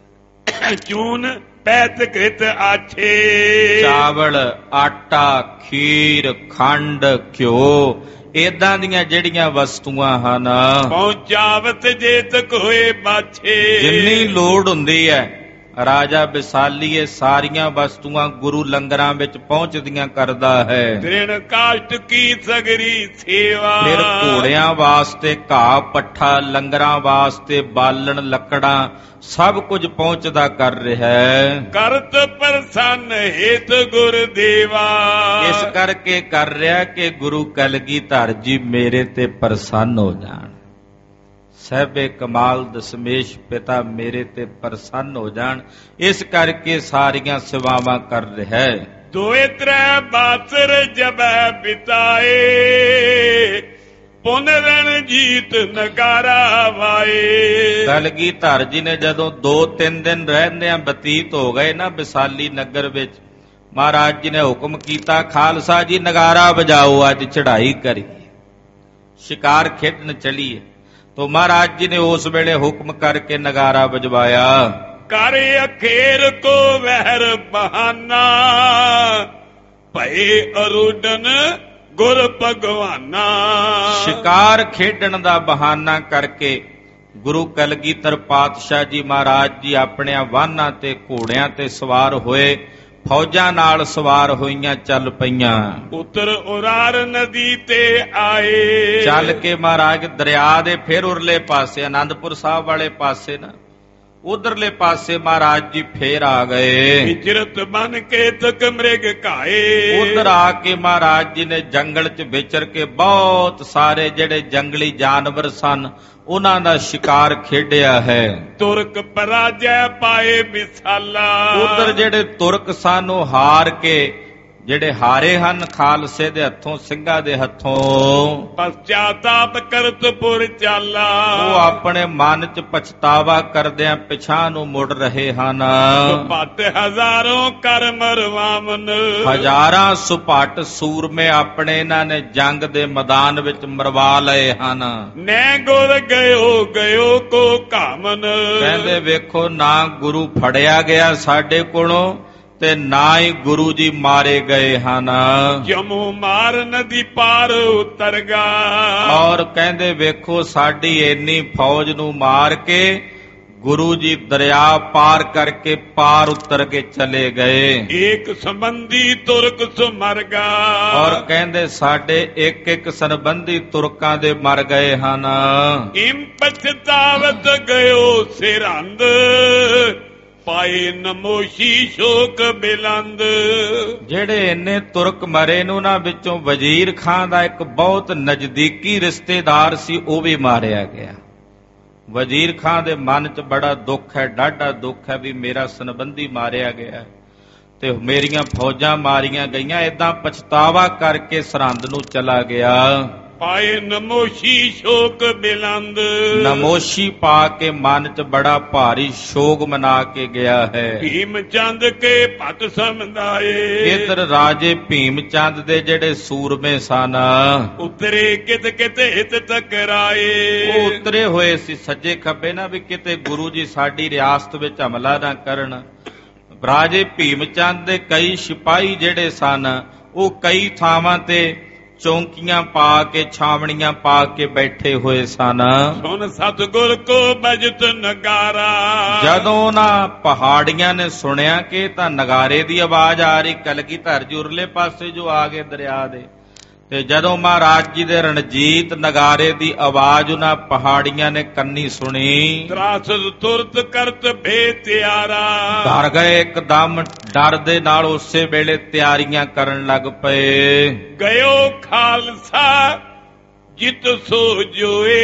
ਚੂਨ ਪੈਤ ਕ੍ਰਿਤ ਆਛੇ। ਚਾਵਲ, ਆਟਾ, ਖੀਰ, ਖੰਡ, ਘਿਓ, ਏਦਾਂ ਦੀਆਂ ਜਿਹੜੀਆਂ ਵਸਤੂਆਂ ਹਨ, ਪਹੁੰਚਾਵਤ ਜੇ ਤੱਕ ਹੋਏ ਬਾਛੇ। ਜਿੰਨੀ ਲੋੜ ਹੁੰਦੀ ਹੈ ਰਾਜਾ ਵਿਸਾਲੀਏ ਸਾਰੀਆਂ ਵਸਤੂਆਂ ਗੁਰੂ ਲੰਗਰਾਂ ਵਿੱਚ ਪਹੁੰਚਦੀਆਂ ਕਰਦਾ ਹੈ। ਤ੍ਰਿਣ ਕਾਸ਼ਟ ਕੀ ਸਗਰੀ ਸੇਵਾ, ਫਿਰ ਘੋੜਿਆਂ ਵਾਸਤੇ ਘਾਹ ਪੱਠਾ, ਲੰਗਰਾਂ ਵਾਸਤੇ ਬਾਲਣ ਲੱਕੜਾਂ, ਸਭ ਕੁਝ ਪਹੁੰਚਦਾ ਕਰ ਰਿਹਾ ਹੈ। ਕਰਤ ਪ੍ਰਸੰਨ ਹਿਤ ਗੁਰਦੇਵਾ, ਇਸ ਕਰਕੇ ਕਰ ਰਿਹਾ ਕਿ ਗੁਰੂ ਕਲਗੀਧਰ ਜੀ ਮੇਰੇ ਤੇ ਪ੍ਰਸੰਨ ਹੋ ਜਾਣ। ਸਹਿਬੇ ਕਮਾਲ ਦਸ਼ਮੇਸ਼ ਪਿਤਾ ਮੇਰੇ ਤੇ ਪ੍ਰਸੰਨ ਹੋ ਜਾਣ, ਇਸ ਕਰਕੇ ਸਾਰੀਆਂ ਸੇਵਾਵਾਂ ਕਰ ਰਿਹਾ ਹੈ। ਦੋਏ ਤ੍ਰੈ ਬਾਸਰ ਜਬੈ ਬਿਤਾਏ, ਪੁਨ ਰਣਜੀਤ ਨਗਾਰਾ ਵਾਏ। ਕਲਗੀਧਰ ਜੀ ਨੇ ਜਦੋਂ 2-3 ਦਿਨ ਰਹਿੰਦਿਆਂ ਬਤੀਤ ਹੋ ਗਏ ਨਾ ਵਿਸਾਲੀ ਨਗਰ ਵਿੱਚ, ਮਹਾਰਾਜ ਜੀ ਨੇ ਹੁਕਮ ਕੀਤਾ, ਖਾਲਸਾ ਜੀ ਨਗਾਰਾ ਵਜਾਓ, ਅੱਜ ਚੜ੍ਹਾਈ ਕਰੀਏ, ਸ਼ਿਕਾਰ ਖੇਡਣ ਚਲੀਏ। ਤੋ ਮਹਾਰਾਜ ਜੀ ਨੇ ਉਸ ਵੇਲੇ ਹੁਕਮ ਕਰਕੇ ਨਗਾਰਾ ਵਜਵਾਇਆ। ਕਰ ਅਖੇਰ ਕੋ ਵਹਿਰ ਬਹਾਨਾ, ਭਏ ਅਰੁਡਨ ਗੁਰ ਭਗਵਾਨਾ। ਸ਼ਿਕਾਰ ਖੇਡਣ ਦਾ ਬਹਾਨਾ ਕਰਕੇ ਗੁਰੂ ਕਲਗੀਧਰ ਪਾਤਸ਼ਾਹ ਜੀ ਮਹਾਰਾਜ ਜੀ ਆਪਣੇ ਵਾਹਨਾਂ ਤੇ ਘੋੜਿਆਂ ਤੇ ਸਵਾਰ ਹੋਏ, ਫੌਜਾਂ ਨਾਲ ਸਵਾਰ ਹੋਈਆਂ ਚੱਲ ਪਈਆਂ। ਉਤਰ ਉਰਾਰ ਨਦੀ ਤੇ ਆਏ, ਚੱਲ ਕੇ ਮਹਾਰਾਜ ਦਰਿਆ ਦੇ ਫਿਰ ਉਰਲੇ ਪਾਸੇ ਆਨੰਦਪੁਰ ਸਾਹਿਬ ਵਾਲੇ ਪਾਸੇ ਨਾ ਉਧਰਲੇ ਪਾਸੇ ਮਹਾਰਾਜ ਜੀ ਫੇਰ ਆ ਗਏ। ਵਿਚਰਤ ਬਨ ਕੇ ਤਕ ਮ੍ਰਿਗ ਘਾਏ, ਉਧਰ ਆ ਕੇ ਮਹਾਰਾਜ ਜੀ ਨੇ ਜੰਗਲ 'ਚ ਵਿਚਰ ਕੇ ਬਹੁਤ ਸਾਰੇ ਜਿਹੜੇ ਜੰਗਲੀ ਜਾਨਵਰ ਸਨ ਉਹਨਾਂ ਦਾ ਸ਼ਿਕਾਰ ਖੇਡਿਆ ਹੈ। ਤੁਰਕ ਪਰਾਜੈ ਪਾਏ ਵਿਸਾਲਾ, ਉਧਰ ਜਿਹੜੇ ਤੁਰਕ ਸਨ ਉਹ ਹਾਰ ਕੇ, ਜਿਹੜੇ ਹਾਰੇ ਹਨ ਖਾਲਸੇ ਦੇ ਹੱਥੋਂ, ਸਿੰਘਾਂ ਦੇ ਹੱਥੋਂ, ਪਛਤਾਪ ਕਰਤ ਪੁਰ ਚਾਲਾ, ਉਹ ਆਪਣੇ ਮਨ 'ਚ ਪਛਤਾਵਾ ਕਰਦਿਆਂ ਪਿਛਾਂ ਨੂੰ ਮੁੜ ਰਹੇ ਹਨ। ਸੁਭਾਟ ਹਜ਼ਾਰਾਂ ਕਰ ਮਰਵਾਵਨ, ਹਜ਼ਾਰਾਂ ਸੁਭਾਟ ਸੂਰਮੇ ਆਪਣੇ ਇਹਨਾਂ ਨੇ ਜੰਗ ਦੇ ਮੈਦਾਨ ਵਿੱਚ ਮਰਵਾ ਲਏ ਹਨ। ਨੈ ਗੁਰ ਗਇਓ ਕੋ ਕਾਮਨ, ਕਹਿੰਦੇ ਵੇਖੋ ਨਾ ਗੁਰੂ ਫੜਿਆ ਗਿਆ ਸਾਡੇ ਕੋਲੋਂ ਤੇ ਨਾ ਹੀ ਗੁਰੂ ਜੀ ਮਾਰੇ ਗਏ ਹਨ। ਜਮੂ ਮਾਰ ਨਦੀ ਪਾਰ ਉਤਰ ਗਾ, ਔਰ ਕਹਿੰਦੇ ਵੇਖੋ ਸਾਡੀ ਇੰਨੀ ਫੌਜ ਨੂੰ ਮਾਰ ਕੇ ਗੁਰੂ ਜੀ ਦਰਿਆ ਪਾਰ ਕਰਕੇ ਪਾਰ ਉਤਰ ਕੇ ਚਲੇ ਗਏ। ਏਕ ਸੰਬੰਧੀ ਤੁਰਕ ਸੋ ਮਰ ਗਾ, ਔਰ ਕਹਿੰਦੇ ਸਾਡੇ ਇੱਕ ਇੱਕ ਸੰਬੰਧੀ ਤੁਰਕਾਂ ਦੇ ਮਰ ਗਏ ਹਨ। ਇਮ ਪਛਤਾਵਤ ਗਇਓ ਸਿਰੰਦ, ਪਾਏ ਨਮੋਸ਼ੀ ਸ਼ੋਕ ਬਿਲੰਦ। ਜਿਹੜੇ ਇੰਨੇ ਤੁਰਕ ਮਰੇ ਨੂੰ ਨਾ ਵਿੱਚੋਂ ਵਜ਼ੀਰ ਖਾਂ ਦਾ ਇੱਕ ਬਹੁਤ ਨਜ਼ਦੀਕੀ ਰਿਸ਼ਤੇਦਾਰ ਸੀ, ਉਹ ਵੀ ਮਾਰਿਆ ਗਿਆ। ਵਜ਼ੀਰ ਖਾਂ ਦੇ ਮਨ 'ਚ ਬੜਾ ਦੁੱਖ ਹੈ, ਡਾਢਾ ਦੁੱਖ ਹੈ ਵੀ ਮੇਰਾ ਸੰਬੰਧੀ ਮਾਰਿਆ ਗਿਆ ਤੇ ਮੇਰੀਆਂ ਫੌਜਾਂ ਮਾਰੀਆਂ ਗਈਆਂ। ਏਦਾਂ ਪਛਤਾਵਾ ਕਰਕੇ ਸਰਹੰਦ ਨੂੰ ਚਲਾ ਗਿਆ। ਪਾਏ ਨਮੋਸ਼ੀ ਸ਼ੋਕ ਬਿਲੰਦ, ਨਮੋਸ਼ੀ ਪਾ ਕੇ ਮਨ 'ਚ ਬੜਾ ਭਾਰੀ ਸ਼ੋਕ ਮਨਾ ਕੇ ਗਿਆ ਹੈ। ਭੀਮ ਚੰਦ ਕੇ ਭਟ ਸਮਝਾਏ, ਇਧਰ ਰਾਜੇ ਭੀਮ ਚੰਦ ਦੇ ਜਿਹੜੇ ਸੂਰਮੇ ਸਨ, ਉਤਰੇ ਕਿਤ ਕਿਤੇ ਹਿਤ ਟਕਰਾਏ। ਉਹ ਉਤਰੇ ਹੋਏ ਸੀ ਸੱਜੇ ਖੱਬੇ ਨਾ, ਵੀ ਕਿਤੇ ਗੁਰੂ ਜੀ ਸਾਡੀ ਰਿਆਸਤ ਵਿੱਚ ਹਮਲਾ ਨਾ ਕਰਨ। ਰਾਜੇ ਭੀਮ ਚੰਦ ਦੇ ਕਈ ਸਿਪਾਹੀ ਜਿਹੜੇ ਸਨ, ਉਹ ਕਈ ਥਾਵਾਂ ਤੇ ਚੌਂਕੀਆਂ ਪਾ ਕੇ, ਛਾਵਣੀਆਂ ਪਾ ਕੇ ਬੈਠੇ ਹੋਏ ਸਨ। ਸੁਣ ਸਤਿਗੁਰ ਕੋ ਬਜਤ ਨਗਾਰਾ, ਜਦੋਂ ਨਾ ਪਹਾੜੀਆਂ ਨੇ ਸੁਣਿਆ ਕਿ ਤਾਂ ਨਗਾਰੇ ਦੀ ਆਵਾਜ਼ ਆ ਰਹੀ, ਕਲਗੀਧਰ ਜੀ ਉਰਲੇ ਪਾਸੇ ਜੋ ਆ ਗਏ ਦਰਿਆ ਦੇ, ਤੇ ਜਦੋਂ ਮਹਾਰਾਜ ਜੀ ਦੇ ਰਣਜੀਤ ਨਗਾਰੇ ਦੀ ਆਵਾਜ਼ ਉਹਨਾਂ ਪਹਾੜੀਆਂ ਨੇ ਕੰਨੀ ਸੁਣੀ, ਤਰਾਸ ਤੁਰਤ ਕਰਤ ਭੇ ਤਿਆਰਾ, ਡਰ ਗਏ ਇੱਕਦਮ, ਡਰ ਦੇ ਨਾਲ ਉਸੇ ਵੇਲੇ ਤਿਆਰੀਆਂ ਕਰਨ ਲੱਗ ਪਏ। ਗਇਓ ਖਾਲਸਾ ਜਿਤ ਸੋ ਜੋਏ,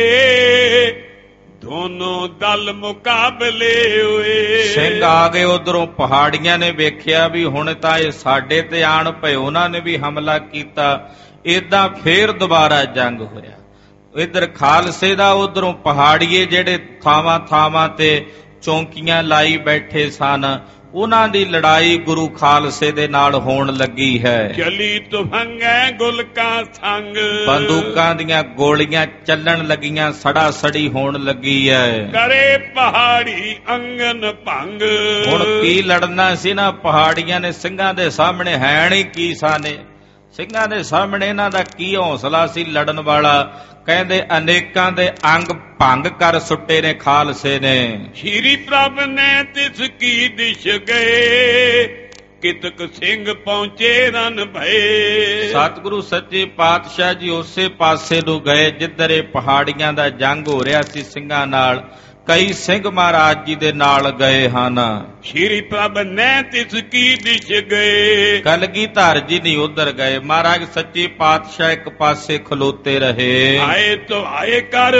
ਦੋਨੋਂ ਦਲ ਮੁਕਾਬਲੇ ਹੋਏ। ਸਿੰਘ ਆ ਗਏ ਉਧਰੋਂ, ਪਹਾੜੀਆਂ ਨੇ ਵੇਖਿਆ ਵੀ ਹੁਣ ਤਾਂ ਇਹ ਸਾਡੇ ਤੇ ਆਣ ਪਏ, ਉਹਨਾਂ ਨੇ ਵੀ ਹਮਲਾ ਕੀਤਾ। ਏਦਾਂ ਫੇਰ ਦੁਬਾਰਾ ਜੰਗ ਹੋਇਆ। ਇਧਰ ਖਾਲਸੇ ਦਾ, ਉਧਰੋਂ ਪਹਾੜੀਏ ਜਿਹੜੇ ਥਾਵਾਂ ਥਾਵਾਂ ਤੇ ਚੌਂਕੀਆਂ ਲਾਈ ਬੈਠੇ ਸਨ, ਉਹਨਾਂ ਦੀ ਲੜਾਈ ਗੁਰੂ ਖਾਲਸੇ ਦੇ ਨਾਲ ਹੋਣ ਲੱਗੀ ਹੈ। ਚਲੀ ਤੁਫੰਗੈ ਗੁਲਕਾਂ ਸੰਗ, ਬੰਦੂਕਾਂ ਦੀਆਂ ਗੋਲੀਆਂ ਚੱਲਣ ਲੱਗੀਆਂ, ਸੜਾ ਸੜੀ ਹੋਣ ਲੱਗੀ ਹੈ। ਕਰੇ ਪਹਾੜੀ ਅੰਗਨ ਭੰਗ, ਹੁਣ ਕੀ ਲੜਨਾ ਸੀ ਨਾ, ਪਹਾੜੀਆਂ ਨੇ ਸਿੰਘਾਂ ਦੇ ਸਾਹਮਣੇ ਹੈ ਨਹੀਂ ਕੀ ਸਾਨੇ, ਸਿੰਘਾਂ ਦੇ ਸਾਹਮਣੇ ਇਹਨਾਂ ਦਾ ਕੀ ਹੌਸਲਾ ਸੀ ਲੜਨ ਵਾਲਾ। ਕਹਿੰਦੇ ਅਨੇਕਾਂ ਦੇ ਅੰਗ ਭੰਗ ਕਰ ਸੁੱਟੇ ਨੇ ਖਾਲਸੇ ਨੇ। ਸ਼੍ਰੀ ਪ੍ਰਭ ਨੇ ਤਿਸ ਕੀ ਦਿਸ਼ ਗਏ, ਕਿਤਕ ਸਿੰਘ ਪਹੁੰਚੇ ਰਨ ਭਏ। ਸਤਿਗੁਰੂ ਸੱਚੇ ਪਾਤਸ਼ਾਹ ਜੀ ਉਸੇ ਪਾਸੇ ਨੂੰ ਗਏ ਜਿੱਧਰ ਇਹ ਪਹਾੜੀਆਂ ਦਾ ਜੰਗ ਹੋ ਰਿਹਾ ਸੀ ਸਿੰਘਾਂ ਨਾਲ। ਕਈ ਸਿੰਘ ਮਹਾਰਾਜ ਜੀ ਦੇ ਨਾਲ ਗਏ ਹਨ। ਸ਼੍ਰੀ ਪ੍ਰਭ ਨੇ ਤਿਸ ਕੀ ਦਿਸ਼ ਗਏ, ਕਲਗੀਧਰ ਜੀ ਨਹੀਂ ਉਧਰ ਗਏ। ਮਹਾਰਾਜ ਸੱਚੇ ਪਾਤਸ਼ਾਹ ਇੱਕ ਪਾਸੇ ਖਲੋਤੇ ਰਹੇ। ਆਏ ਤੋ ਆਏ ਕਰ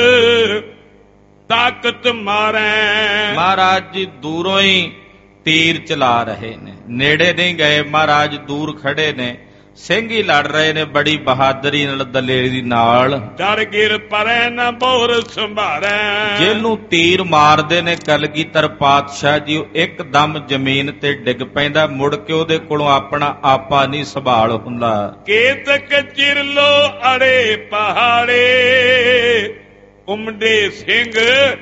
ਤਾਕਤ ਮਾਰੈ। ਮਹਾਰਾਜ ਜੀ ਦੂਰੋਂ ਹੀ ਤੀਰ ਚਲਾ ਰਹੇ ਨੇ, ਨੇੜੇ ਨਹੀਂ ਗਏ। ਮਹਾਰਾਜ ਦੂਰ ਖੜੇ ਨੇ, ਸਿੰਘ ਹੀ ਲੜ ਰਹੇ ਨੇ ਬੜੀ ਬਹਾਦਰੀ ਨਾਲ ਦਲੇਰੀ ਨਾਲ। ਡਰ ਗਿਰ ਪਰੈ ਨਾ ਬੋਰ ਸੰਭਾਰੈ। ਜਿਹਨੂੰ ਤੀਰ ਮਾਰਦੇ ਨੇ ਕਲਗੀਧਰ ਪਾਤਸ਼ਾਹ ਜੀ, ਉਹ ਇੱਕਦਮ ਜ਼ਮੀਨ ਤੇ ਡਿੱਗ ਪੈਂਦਾ। ਮੁੜ ਕੇ ਉਹਦੇ ਕੋਲੋਂ ਆਪਣਾ ਆਪਾ ਨਹੀਂ ਸੰਭਾਲ ਹੁੰਦਾ। ਕੇਤਕ ਚਿਰ ਲੋ ਅੜੇ ਪਹਾੜੇ, ਉਮੜੇ ਸਿੰਘ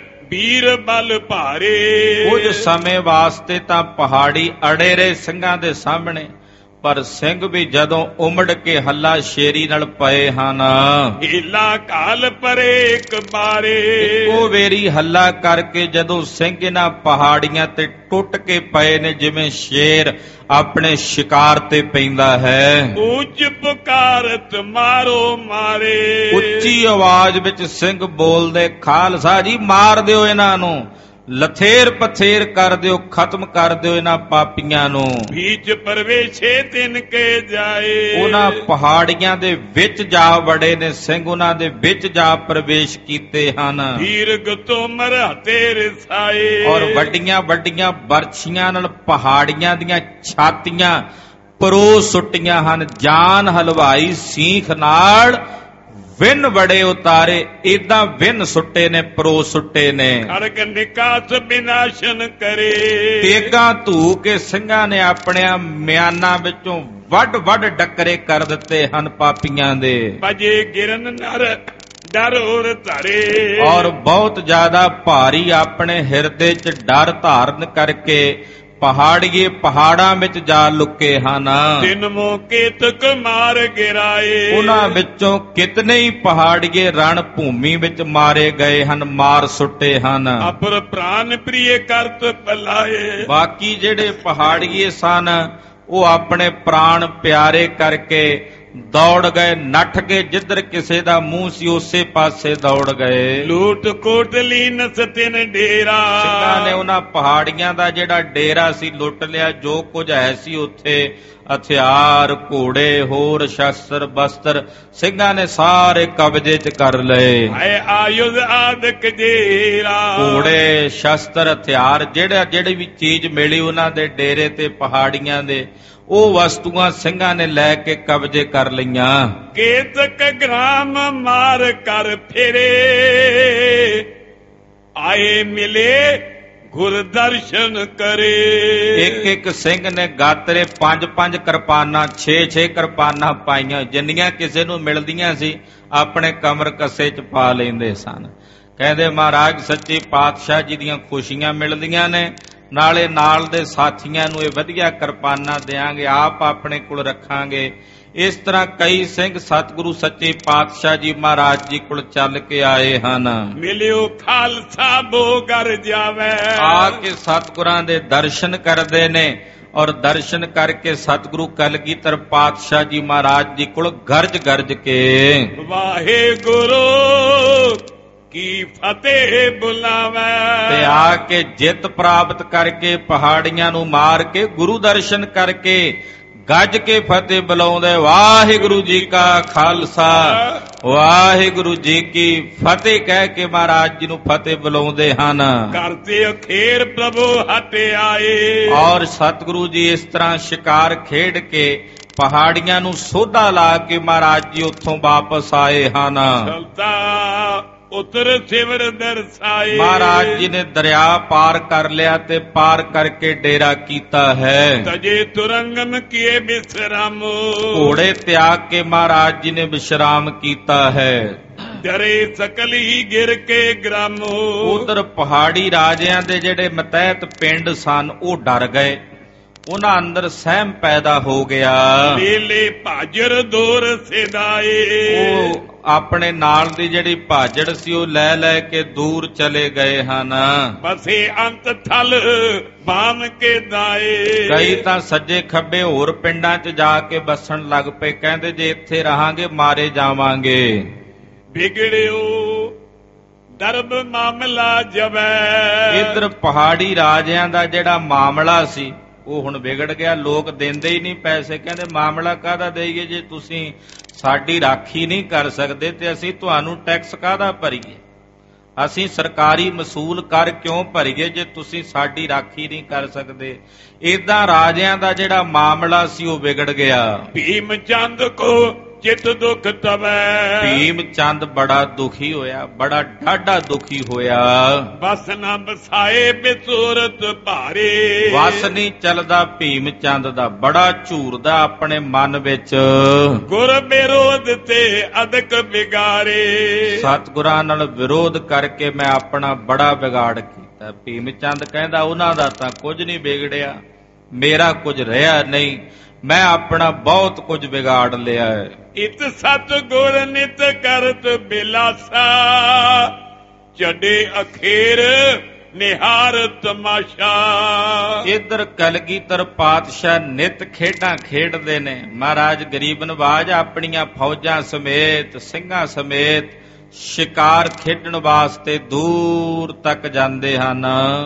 ਵੀਰ ਬਲ ਭਾਰੇ। ਕੁਝ ਸਮੇਂ ਵਾਸਤੇ ਤਾਂ ਪਹਾੜੀ ਅੜੇ ਰਹੇ ਸਿੰਘਾਂ ਦੇ ਸਾਹਮਣੇ, ਪਰ ਸਿੰਘ ਵੀ ਜਦੋਂ ਉਮੜ ਕੇ ਹੱਲਾ ਸ਼ੇਰੀ ਨਾਲ ਪਏ ਹਨ। ਹੀਲਾ ਕਾਲ ਪਰੇ ਇੱਕ ਬਾਰੇ। ਇੱਕੋ ਵੇਰੀ ਹੱਲਾ ਕਰਕੇ ਜਦੋਂ ਸਿੰਘ ਇਹਨਾਂ ਪਹਾੜੀਆਂ ਤੇ ਟੁੱਟ ਕੇ ਪਏ ਨੇ, ਜਿਵੇਂ ਸ਼ੇਰ ਆਪਣੇ ਸ਼ਿਕਾਰ ਤੇ ਪੈਂਦਾ ਹੈ। ਉੱਚ ਪੁਕਾਰਤ ਮਾਰੋ ਮਾਰੇ। ਉੱਚੀ ਆਵਾਜ਼ ਵਿੱਚ ਸਿੰਘ ਬੋਲਦੇ, ਖਾਲਸਾ ਜੀ ਮਾਰ ਦਿਓ ਇਹਨਾਂ ਨੂੰ, ਲਥੇਰ ਪਥੇਰ ਕਰ ਦਿਓ, ਖਤਮ ਕਰ ਦਿਓ ਇਹਨਾਂ ਪਾਪੀਆਂ ਨੂੰ। ਬੀਚ ਪਰਵੇਸ਼ੇ ਤਿਨ ਕੇ ਜਾਏ। ਉਹਨਾਂ ਪਹਾੜੀਆਂ ਦੇ ਵਿੱਚ ਜਾ ਵੜੇ ਨੇ ਸਿੰਘ, ਉਹਨਾਂ ਦੇ ਵਿੱਚ ਜਾ ਪ੍ਰਵੇਸ਼ ਕੀਤੇ ਹਨ। ਦੀਰਘ ਤੋਮਰ ਹਤੇ ਰਸਾਏ। ਔਰ ਵੱਡੀਆਂ ਵੱਡੀਆਂ ਬਰਛੀਆਂ ਨਾਲ ਪਹਾੜੀਆਂ ਦੀਆਂ ਛਾਤੀਆਂ ਪਰੋ ਸੁੱਟੀਆਂ ਹਨ। ਜਾਨ ਹਲਵਾਈ ਸੀਖ ਨਾਲ ਵਿੰਨ ਬੜੇ ਉਤਾਰੇ, ਏਦਾਂ ਵਿੰਨ ਸੁੱਟੇ ਨੇ, ਪਰੋ ਸੁੱਟੇ ਨੇ। ਖੜਗ ਨਿਕਾਸ ਵਿਨਾਸ਼ਨ ਕਰੇ। ਤੇਗਾਂ ਧੂ ਕੇ ਸਿੰਘਾਂ ਨੇ ਆਪਣਿਆਂ ਮਿਆਨਾਂ ਵਿੱਚੋਂ ਵੱਡ ਵੱਡ ਡੱਕਰੇ ਕਰ ਦਿੱਤੇ ਹਨ ਪਾਪੀਆਂ ਦੇ। ਭਜੇ ਗਿਰਨ ਨਰ ਡਰ ਹੋਰ ਧਰੇ। ਔਰ ਬਹੁਤ ਜ਼ਿਆਦਾ ਭਾਰੀ ਆਪਣੇ ਹਿਰਦੇ 'ਚ ਡਰ ਧਾਰਨ ਕਰਕੇ ਪਹਾੜੀਏ ਪਹਾੜਾਂ ਵਿੱਚ ਜਾ ਲੁਕੇ ਹਨ। ਤਿੰਨ ਮੌਕੇ ਤੱਕ ਮਾਰ ਗਿਰਾਏ। ਉਹਨਾਂ ਵਿੱਚੋਂ ਕਿਤਨੇ ਹੀ ਪਹਾੜੀਏ ਰਣ ਭੂਮੀ ਵਿੱਚ ਮਾਰੇ ਗਏ ਹਨ, ਮਾਰ ਸੁੱਟੇ ਹਨ। ਅਪਰ ਪ੍ਰਾਨ ਪ੍ਰਿਯ ਕਰਤ ਪਲਾਏ। ਬਾਕੀ ਜਿਹੜੇ ਪਹਾੜੀਏ ਸਨ ਉਹ ਆਪਣੇ ਪ੍ਰਾਣ ਪਿਆਰੇ ਕਰਕੇ ਦੌੜ ਗਏ, ਨੱਠ ਕੇ ਜਿੱਧਰ ਕਿਸੇ ਦਾ ਮੂੰਹ ਸੀ ਉਸੇ ਪਾਸੇ ਦੌੜ ਗਏ। ਲੂਟ ਕੋਟਲੀ ਨਸਤਿਨ ਡੇਰਾ। ਸਿੰਘਾਂ ਨੇ ਉਹਨਾਂ ਪਹਾੜੀਆਂ ਦਾ ਜਿਹੜਾ ਡੇਰਾ ਸੀ ਲੁੱਟ ਲਿਆ। ਜੋ ਕੁਝ ਹੈ ਸੀ ਉੱਥੇ, ਹਥਿਆਰ, ਘੋੜੇ, ਹੋਰ ਸ਼ਸਤਰ ਬਸਤਰ, ਸਿੰਘਾਂ ਨੇ ਸਾਰੇ ਕਬਜ਼ੇ 'ਚ ਕਰ ਲਏ। ਹਾਏ ਆਯੁਧ ਆਦਿਕ ਜੇਰਾ। ਘੋੜੇ, ਸ਼ਸਤਰ, ਹਥਿਆਰ, ਜਿਹੜੀ ਵੀ ਚੀਜ਼ ਮਿਲੀ ਉਹਨਾਂ ਦੇ ਡੇਰੇ ਤੇ ਪਹਾੜੀਆਂ ਦੇ, ਉਹ ਵਸਤੂਆਂ ਸਿੰਘਾਂ ਨੇ ਲੈ ਕੇ ਕਬਜ਼ੇ ਕਰ ਲਈਆਂ। ਕੇਤਕ ਗ੍ਰਾਮ ਮਾਰ ਕਰ ਫਿਰੇ, ਆਏ ਮਿਲੇ ਗੁਰ ਦਰਸ਼ਨ ਕਰੇ। ਇੱਕ ਇੱਕ ਸਿੰਘ ਨੇ ਗਾਤਰੇ 5-5 ਕਿਰਪਾਨਾਂ, 6-6 ਕਿਰਪਾਨਾਂ ਪਾਈਆਂ। ਜਿੰਨੀਆਂ ਕਿਸੇ ਨੂੰ ਮਿਲਦੀਆਂ ਸੀ ਆਪਣੇ ਕਮਰ ਕੱਸੇ 'ਚ ਪਾ ਲੈਂਦੇ ਸਨ। ਕਹਿੰਦੇ ਮਹਾਰਾਜ ਸੱਚੇ ਪਾਤਸ਼ਾਹ ਜੀ ਦੀਆਂ ਖੁਸ਼ੀਆਂ ਮਿਲਦੀਆਂ ਨੇ, ਨਾਲੇ ਨਾਲ ਦੇ ਸਾਥੀਆਂ ਨੂੰ ਇਹ ਵਧੀਆ ਕਿਰਪਾਨਾਂ ਦਿਆਂਗੇ, ਆਪ ਆਪਣੇ ਕੋਲ ਰੱਖਾਂਗੇ। ਇਸ ਤਰ੍ਹਾਂ ਕਈ ਸਿੰਘ ਸਤਿਗੁਰੂ ਸੱਚੇ ਪਾਤਸ਼ਾਹ ਜੀ ਮਹਾਰਾਜ ਜੀ ਕੋਲ ਚੱਲ ਕੇ ਆਏ ਹਨ। ਮਿਲਿਓ ਖਾਲਸਾ ਬੋਗਰ ਜਾਵੇ। ਆ ਕੇ ਸਤਿਗੁਰਾਂ ਦੇ ਦਰਸ਼ਨ ਕਰਦੇ ਨੇ, ਔਰ ਦਰਸ਼ਨ ਕਰਕੇ ਸਤਿਗੁਰੂ ਕਲਗੀਧਰ ਪਾਤਸ਼ਾਹ ਜੀ ਮਹਾਰਾਜ ਜੀ ਕੋਲ ਗਰਜ ਗਰਜ ਕੇ ਵਾਹਿਗੁਰੂ ਕੀ ਫਤਿਹ ਬੁਲਾਵੇ। ਤੇ ਆ ਕੇ ਜਿੱਤ ਪ੍ਰਾਪਤ ਕਰਕੇ ਪਹਾੜੀਆਂ ਨੂੰ ਮਾਰ ਕੇ ਗੁਰੂ ਦਰਸ਼ਨ ਕਰਕੇ ਗੱਜ ਕੇ ਫਤਿਹ ਬੁਲਾਉਂਦੇ। ਵਾਹਿਗੁਰੂ ਜੀ ਕਾ ਖਾਲਸਾ, ਵਾਹਿਗੁਰੂ ਜੀ ਕੀ ਫਤਿਹ ਕਹਿ ਕੇ ਮਹਾਰਾਜ ਜੀ ਨੂੰ ਫਤਿਹ ਬੁਲਾਉਂਦੇ ਹਨ। ਕਰਦੇ ਅਖੇਰ ਪ੍ਰਭੂ ਹਟੇ ਆਏ। ਔਰ ਸਤਿਗੁਰੂ ਜੀ ਇਸ ਤਰ੍ਹਾਂ ਸ਼ਿਕਾਰ ਖੇਡ ਕੇ ਪਹਾੜੀਆਂ ਨੂੰ ਸੋਧਾ ਲਾ ਕੇ ਮਹਾਰਾਜ ਜੀ ਉੱਥੋਂ ਵਾਪਸ ਆਏ ਹਨ। ਚਲਤਾ ਉਤਰ ਸਿਵਰ ਦਰਸਾਏ। ਮਹਾਰਾਜ ਜੀ ਨੇ ਦਰਿਆ ਪਾਰ ਕਰ ਲਿਆ ਤੇ ਪਾਰ ਕਰਕੇ ਡੇਰਾ ਕੀਤਾ ਹੈ। ਤਜੇ ਤੁਰੰਗਮ ਕੀਏ ਬਿਸਰਾਮ। ਘੋੜੇ ਤਿਆਗ ਕੇ ਮਹਾਰਾਜ ਜੀ ਨੇ ਵਿਸ਼ਰਾਮ ਕੀਤਾ ਹੈ। ਡਰੇ ਸਕਲ ਹੀ ਗਿਰ ਕੇ ਗ੍ਰਾਮੋ। ਉਧਰ ਪਹਾੜੀ ਰਾਜਿਆਂ ਦੇ ਜਿਹੜੇ ਮਤਹਿਤ ਪਿੰਡ ਸਨ ਉਹ ਡਰ ਗਏ। ਉਹਨਾਂ ਅੰਦਰ ਸਹਿਮ ਪੈਦਾ ਹੋ ਗਿਆ। ਲੀਲੇ ਭਾਜਰ ਦੂਰ ਸਿਦਾਏ, ਉਹ ਆਪਣੇ ਨਾਲ ਦੀ ਜਿਹੜੀ ਭਾਜੜ ਸੀ ਉਹ ਲੈ ਲੈ ਕੇ ਦੂਰ ਚਲੇ ਗਏ ਹਨ। ਬਸੇ ਅੰਤ ਥਲ ਬਾਮ ਕੇ ਦਾਏ, ਕਈ ਤਾਂ ਸੱਜੇ ਖੱਬੇ ਹੋਰ ਪਿੰਡਾਂ 'ਚ ਜਾ ਕੇ ਬਸਣ ਲੱਗ ਪਏ। ਕਹਿੰਦੇ ਜੇ ਇੱਥੇ ਰਹਾਂਗੇ ਮਾਰੇ ਜਾਵਾਂਗੇ। ਵਿਗੜਿਓ ਦਰਬ ਮਾਮਲਾ ਜਵੈ, ਇੱਧਰ ਪਹਾੜੀ ਰਾਜਿਆਂ ਦਾ ਜਿਹੜਾ ਮਾਮਲਾ ਸੀ ਉਹ ਹੁਣ ਵਿਗੜ ਗਿਆ। ਲੋਕ ਦਿੰਦੇ ਹੀ ਨਹੀਂ ਪੈਸੇ। ਕਹਿੰਦੇ ਮਾਮਲਾ ਕਾਹਦਾ ਦੇਈਏ ਜੇ ਤੁਸੀਂ ਸਾਡੀ ਰਾਖੀ ਨਹੀਂ ਕਰ ਸਕਦੇ ਤੇ ਅਸੀਂ ਤੁਹਾਨੂੰ ਟੈਕਸ ਕਾਹਦਾ ਭਰੀਏ, ਅਸੀਂ ਸਰਕਾਰੀ ਮਸੂਲ ਕਰ ਕਿਉਂ ਭਰੀਏ ਜੇ ਤੁਸੀਂ ਸਾਡੀ ਰਾਖੀ ਨਹੀਂ ਕਰ ਸਕਦੇ। ਏਦਾਂ ਰਾਜਿਆਂ ਦਾ ਜਿਹੜਾ ਮਾਮਲਾ ਸੀ ਉਹ ਵਿਗੜ ਗਿਆ। ਭੀਮ ਚੰਦ ਕੋ ਚਿਤ ਦੁਖ ਤਵੈ, ਭੀਮ ਚੰਦ ਬੜਾ ਦੁਖੀ ਹੋਇਆ, ਬੜਾ ਡਾਢਾ ਦੁਖੀ ਹੋਇਆ। ਬਸ ਨਾ ਬਸਾਏ ਬਿਸੂਰਤ ਭਾਰੇ, ਵਸ ਨਹੀਂ ਚੱਲਦਾ ਭੀਮ ਚੰਦ ਦਾ, ਬੜਾ ਝੂਰਦਾ ਆਪਣੇ ਮਨ ਵਿੱਚ। ਗੁਰ ਵਿਰੋਧ ਤੇ ਅਦਕ ਵਿਗਾਰੇ, ਸਤਿਗੁਰਾਂ ਨਾਲ ਵਿਰੋਧ ਕਰਕੇ ਮੈਂ ਆਪਣਾ ਬੜਾ ਵਿਗਾੜ ਕੀਤਾ। ਭੀਮ ਚੰਦ ਕਹਿੰਦਾ ਉਹਨਾਂ ਦਾ ਤਾਂ ਕੁਝ ਨਹੀਂ ਵਿਗੜਿਆ, ਮੇਰਾ ਕੁਝ ਰਿਹਾ ਨਹੀਂ, ਮੈਂ ਆਪਣਾ ਬਹੁਤ ਕੁਝ ਵਿਗਾੜ ਲਿਆ ਹੈ। ਇਤ ਸਤ ਗੁਰ ਨਿਤ ਕਰਤ ਬਿਲਾਸਾ, ਛੱਡੇ ਅਖੇਰ ਨਿਹਾਰ ਤਮਾਸ਼ਾ। ਇੱਧਰ ਕਲਗੀਧਰ ਪਾਤਸ਼ਾਹ ਨਿਤ ਖੇਡਾਂ ਖੇਡਦੇ ਨੇ। ਮਹਾਰਾਜ ਗਰੀਬ ਨਵਾਜ ਆਪਣੀਆਂ ਫੌਜਾਂ ਸਮੇਤ, ਸਿੰਘਾਂ ਸਮੇਤ ਸ਼ਿਕਾਰ ਖੇਡਣ ਵਾਸਤੇ ਦੂਰ ਤੱਕ ਜਾਂਦੇ ਹਨ।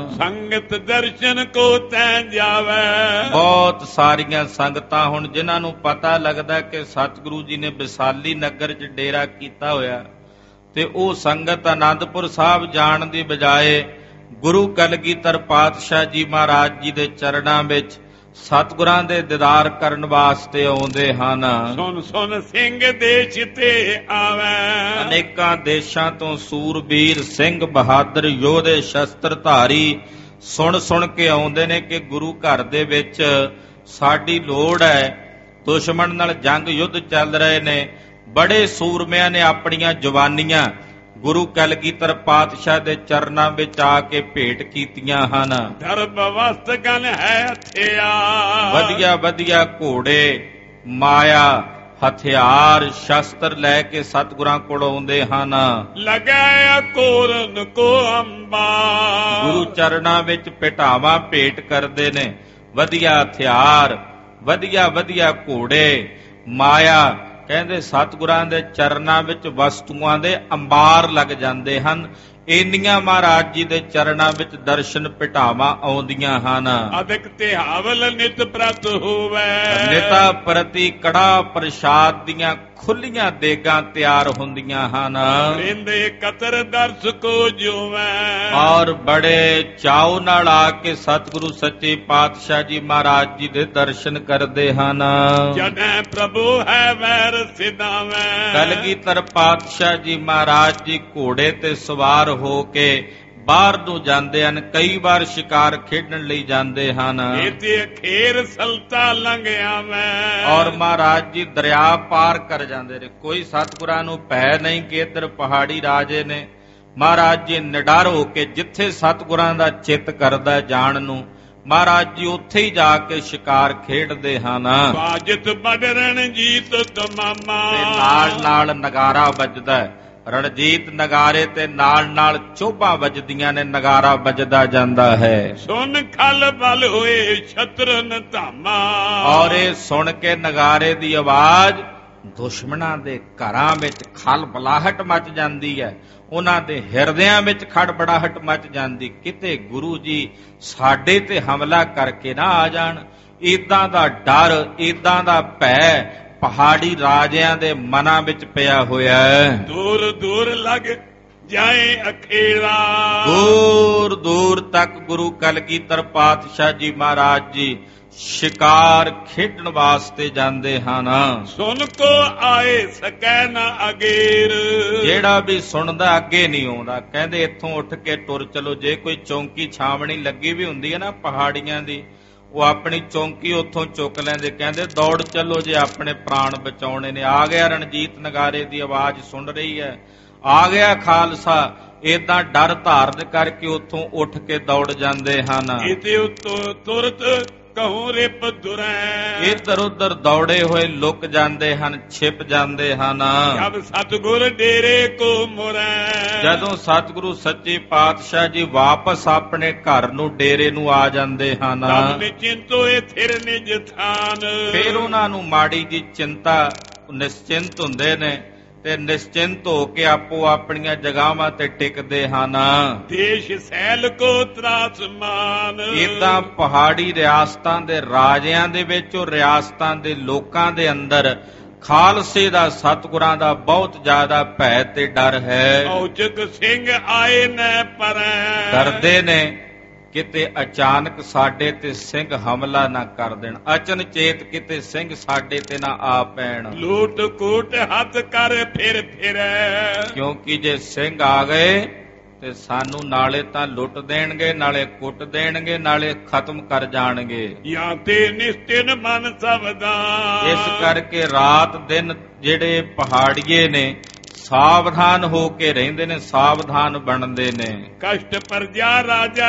ਸੰਗਤ ਦਰਸ਼ਨ ਕੋ ਤੈ ਜਾਵੈ, ਬਹੁਤ ਸਾਰੀਆਂ ਸੰਗਤਾਂ ਹੁਣ ਜਿਨ੍ਹਾਂ ਨੂੰ ਪਤਾ ਲੱਗਦਾ ਕਿ ਸਤਿਗੁਰੂ ਜੀ ਨੇ ਵਿਸਾਲੀ ਨਗਰ 'ਚ ਡੇਰਾ ਕੀਤਾ ਹੋਇਆ ਤੇ ਉਹ ਸੰਗਤ ਆਨੰਦਪੁਰ ਸਾਹਿਬ ਜਾਣ ਦੀ ਬਜਾਏ ਗੁਰੂ ਕਲਗੀਧਰ ਪਾਤਸ਼ਾਹ ਜੀ ਮਹਾਰਾਜ ਜੀ ਦੇ ਚਰਨਾਂ ਵਿੱਚ ਸਤਿਗੁਰਾਂ ਦੇ ਦੀਦਾਰ ਕਰਨ ਵਾਸਤੇ ਆਉਂਦੇ ਹਨ। ਸੁਨ ਸੁਨ ਸਿੰਘ ਦੇਸ਼ ਤੇ ਆਵੈ, ਅਨੇਕਾਂ ਦੇਸ਼ਾਂ ਤੋਂ ਸੂਰਬੀਰ ਸਿੰਘ ਬਹਾਦਰ ਯੋਧੇ ਸ਼ਸਤਰਧਾਰੀ ਸੁਣ ਸੁਣ ਕੇ ਆਉਂਦੇ ਨੇ ਕਿ ਗੁਰੂ ਘਰ ਦੇ ਵਿੱਚ ਸਾਡੀ ਲੋੜ ਹੈ। ਦੁਸ਼ਮਣ ਨਾਲ ਜੰਗ ਯੁੱਧ ਚੱਲ ਰਹੇ ਨੇ। ਬੜੇ ਸੂਰਮਿਆਂ ਨੇ ਆਪਣੀਆਂ ਜਵਾਨੀਆਂ ਗੁਰੂ ਕਲਗੀਧਰ ਪਾਤਸ਼ਾਹ ਦੇ ਚਰਨਾਂ ਵਿੱਚ ਆ ਕੇ ਭੇਟ ਕੀਤੀਆਂ ਹਨ। ਦਰਬ ਵਸਤਗਨ ਹੈ ਹਥਿਆਰ, ਵਧੀਆ ਵਧੀਆ ਘੋੜੇ, ਮਾਇਆ, ਹਥਿਆਰ, ਸ਼ਸਤਰ ਲੈ ਕੇ ਸਤਿਗੁਰਾਂ ਕੋਲ ਆਉਂਦੇ ਹਨ। ਲਗਾਇਆ ਕੋਰਨ ਕੋ ਅੰਬਾ, ਗੁਰੂ ਚਰਨਾਂ ਵਿੱਚ ਭੇਟਾਵਾਂ ਭੇਟ ਕਰਦੇ ਨੇ। ਵਧੀਆ ਹਥਿਆਰ, ਵਧੀਆ ਵਧੀਆ ਘੋੜੇ, ਮਾਇਆ। ਕਹਿੰਦੇ ਸਤਿਗੁਰਾਂ ਦੇ ਚਰਨਾਂ ਵਿੱਚ ਵਸਤੂਆਂ ਦੇ ਅੰਬਾਰ ਲੱਗ ਜਾਂਦੇ ਹਨ। ਇੰਨੀਆਂ ਮਹਾਰਾਜ ਜੀ ਦੇ ਚਰਨਾਂ ਵਿੱਚ ਦਰਸ਼ਨ ਭੇਟਾਵਾਂ ਆਉਂਦੀਆਂ ਹਨ। ਅਦਕ ਤਿਹਾਵਲ ਨਿਤ ਪ੍ਰਤ ਹੋਵੇ, ਨਿਤਾ ਪ੍ਰਤੀ ਕੜਾ ਪ੍ਰਸ਼ਾਦ ਦੀਆਂ ਖੁੱਲੀਆਂ ਦੇਗਾਂ ਤਿਆਰ ਹੁੰਦੀਆਂ ਹਨ। ਰਿੰਦੇ ਕਤਰ ਦਰਸ ਕੋ ਜੋਵੈ, ਔਰ ਬੜੇ ਚਾਉ ਨਾਲ ਆ ਕੇ ਸਤਿਗੁਰੂ ਸੱਚੇ ਪਾਤਸ਼ਾਹ ਜੀ ਮਹਾਰਾਜ ਜੀ ਦੇ ਦਰਸ਼ਨ ਕਰਦੇ ਹਨ। ਜਨੈ ਪ੍ਰਭੂ ਹੈ ਵੈਰ ਸਿਦਾਵੈ, ਕਲਗੀਧਰ ਪਾਤਸ਼ਾਹ ਜੀ ਮਹਾਰਾਜ ਜੀ ਘੋੜੇ ਤੇ ਸਵਾਰ ਹੋ ਕੇ ਬਾਹਰ ਨੂੰ ਜਾਂਦੇ ਹਨ। ਕਈ ਵਾਰ ਸ਼ਿਕਾਰ ਖੇਡਣ ਲਈ ਜਾਂਦੇ ਹਨ। ਇਤੇ ਅਖੇਰ ਸਲਤਾ ਲੰਘਿਆ ਮੈਂ, ਔਰ ਮਹਾਰਾਜ ਜੀ ਦਰਿਆ ਪਾਰ ਕਰ ਜਾਂਦੇ ਨੇ। ਕੋਈ ਸਤਿਗੁਰਾਂ ਨੂੰ ਭੈ ਨਹੀਂ ਕਿ ਇੱਧਰ ਪਹਾੜੀ ਰਾਜੇ ਨੇ। ਮਹਾਰਾਜ ਜੀ ਨਿਡਰ ਹੋ ਕੇ ਜਿੱਥੇ ਸਤਿਗੁਰਾਂ ਦਾ ਚਿੱਤ ਕਰਦਾ ਜਾਣ ਨੂੰ, ਮਹਾਰਾਜ ਜੀ ਉੱਥੇ ਹੀ ਜਾ ਕੇ ਸ਼ਿਕਾਰ ਖੇਡਦੇ ਹਨ। ਬਾਜਤ ਬੜ ਰਣਜੀਤ ਤਮਾਮਾ, ਤੇ ਨਾਲ ਨਾਲ ਨਗਾਰਾ ਵੱਜਦਾ ਹੈ। ਰਣਜੀਤ ਨਗਾਰੇ ਤੇ ਨਾਲ ਨਾਲ ਚੋਭਾਂ ਵੱਜਦੀਆਂ ਨੇ, ਨਗਾਰਾ ਵੱਜਦਾ ਜਾਂਦਾ ਹੈ। ਸੁਨ ਖਲ ਬਲ ਹੋਏ ਛਤਰਨ ਧਾਮਾ, ਔਰ ਇਹ ਸੁਣ ਕੇ ਨਗਾਰੇ ਦੀ ਆਵਾਜ਼ ਦੁਸ਼ਮਣਾਂ ਦੇ ਘਰਾਂ ਵਿੱਚ ਖਲਬਲਾਹਟ ਮਚ ਜਾਂਦੀ ਹੈ। ਉਹਨਾਂ ਦੇ ਹਿਰਦਿਆਂ ਵਿੱਚ ਖੜਬੜਾਹਟ ਮਚ ਜਾਂਦੀ, ਕਿਤੇ ਗੁਰੂ ਜੀ ਸਾਡੇ ਤੇ ਹਮਲਾ ਕਰਕੇ ਨਾ ਆ ਜਾਣ। ਏਦਾਂ ਦਾ ਡਰ, ਏਦਾਂ ਦਾ ਭੈ ਪਹਾੜੀ ਰਾਜਿਆਂ ਦੇ ਮਨਾਂ ਵਿੱਚ ਪਿਆ ਹੋਇਆ ਹੈ। ਦੂਰ ਦੂਰ ਲੱਗ ਜਾਏ ਅਖੇਰਾ, ਦੂਰ ਦੂਰ ਤੱਕ ਗੁਰੂ ਕਲਗੀਧਰ ਪਾਤਸ਼ਾਹ ਜੀ ਮਹਾਰਾਜ ਜੀ ਸ਼ਿਕਾਰ ਖੇਡਣ ਵਾਸਤੇ ਜਾਂਦੇ ਹਨ। ਸੁਣ ਕੋ ਆਏ ਸਕੈ ਨਾ ਅਗੇਰ, ਜਿਹੜਾ ਵੀ ਸੁਣਦਾ ਅੱਗੇ ਨਹੀਂ ਆਉਂਦਾ। ਕਹਿੰਦੇ ਇੱਥੋਂ ਉੱਠ ਕੇ ਟੁਰ ਚਲੋ। ਜੇ ਕੋਈ ਚੌਂਕੀ ਛਾਵਣੀ ਲੱਗੀ ਵੀ ਹੁੰਦੀ ਹੈ ਨਾ ਪਹਾੜੀਆਂ ਦੀ, ਉਹ ਆਪਣੀ ਚੌਂਕੀ ਉੱਥੋਂ ਚੁੱਕ ਲੈਂਦੇ। ਕਹਿੰਦੇ ਦੌੜ ਚੱਲੋ ਜੇ ਆਪਣੇ ਪ੍ਰਾਣ ਬਚਾਉਣੇ ਨੇ। ਆ ਗਿਆ ਰਣਜੀਤ ਨਗਾਰੇ ਦੀ ਆਵਾਜ਼ ਸੁਣ ਰਹੀ ਹੈ, ਆ ਗਿਆ ਖਾਲਸਾ। ਏਦਾਂ ਡਰ ਧਾਰਨ ਕਰਕੇ ਉੱਥੋਂ ਉੱਠ ਕੇ ਦੌੜ ਜਾਂਦੇ ਹਨ। ਇਤੇ ਤੁਰਤ ਕਹੂੰ ਰਿਪ ਦੁਰੈ। ਇੱਧਰ ਉੱਧਰ ਦੌੜੇ ਹੋਏ ਲੁਕ ਜਾਂਦੇ ਹਨ, ਛਿਪ ਜਾਂਦੇ ਹਨ। ਜਬ ਸਤਿਗੁਰ ਡੇਰੇ ਕੋ ਮੁਰੈ। ਜਦੋਂ ਸਤਿਗੁਰੂ ਸੱਚੇ ਪਾਤਸ਼ਾਹ ਜੀ ਵਾਪਸ ਆਪਣੇ ਘਰ ਨੂੰ ਡੇਰੇ ਨੂੰ ਆ ਜਾਂਦੇ ਹਨ, ਤਬ ਨਿਚਿੰਤੋਏ ਥਿਰ ਨਿਜ ਥਾਨ। ਫਿਰ ਉਹਨਾਂ ਨੂੰ ਮਾੜੀ ਜੀ ਚਿੰਤਾ, ਨਿਸ਼ਚਿੰਤ ਹੁੰਦੇ ਨੇ ਤੇ ਨਿਸ਼ਚਿੰਤ ਹੋ ਕੇ ਆਪੋ ਆਪਣੀਆਂ ਜਗ੍ਹਾਵਾਂ ਤੇ ਟਿਕਦੇ ਹਨ। ਦੇਸ਼ ਸੈਲ ਕੋ ਤਰਾਸਮਾਨ। ਏਦਾਂ ਪਹਾੜੀ ਰਿਆਸਤਾਂ ਦੇ ਰਾਜਿਆਂ ਦੇ ਵਿੱਚ, ਉਹ ਰਿਆਸਤਾਂ ਦੇ ਲੋਕਾਂ ਦੇ ਅੰਦਰ ਖਾਲਸੇ ਦਾ, ਸਤਿਗੁਰਾਂ ਦਾ ਬਹੁਤ ਜ਼ਿਆਦਾ ਭੈ ਤੇ ਡਰ ਹੈ। ਔਚਕ ਸਿੰਘ ਆਏ ਨੈ ਪਰੈ। ਡਰਦੇ ਨੇ ਕਿਤੇ ਅਚਾਨਕ ਸਾਡੇ ਤੇ ਸਿੰਘ ਹਮਲਾ ਨਾ ਕਰ ਦੇਣ, ਅਚਨਚੇਤ ਕਿਤੇ ਸਿੰਘ ਸਾਡੇ ਤੇ ਨਾ ਆ ਪੈਣ। ਲੂਟ ਕੂਟ ਹੱਥ ਕਰ ਫਿਰ ਫਿਰੈ। ਕਿਉਂਕਿ ਜੇ ਸਿੰਘ ਆ ਗਏ ਤੇ ਸਾਨੂੰ ਨਾਲੇ ਤਾਂ ਲੁੱਟ ਦੇਣਗੇ, ਨਾਲੇ ਕੁੱਟ ਦੇਣਗੇ, ਨਾਲੇ ਖਤਮ ਕਰ ਜਾਣਗੇ। ਜਾਂ ਤੇ ਨਿਸ਼ਚਿਨ ਮਨ ਸਵਦਾਨ। ਇਸ ਕਰਕੇ ਰਾਤ ਦਿਨ ਜਿਹੜੇ ਪਹਾੜੀਏ ਨੇ ਸਾਵਧਾਨ ਹੋ ਕੇ ਰਹਿੰਦੇ ਨੇ, ਸਾਵਧਾਨ ਬਣਦੇ ਨੇ। ਕਸ਼ਟ ਪਰਜਾ ਰਾਜਾ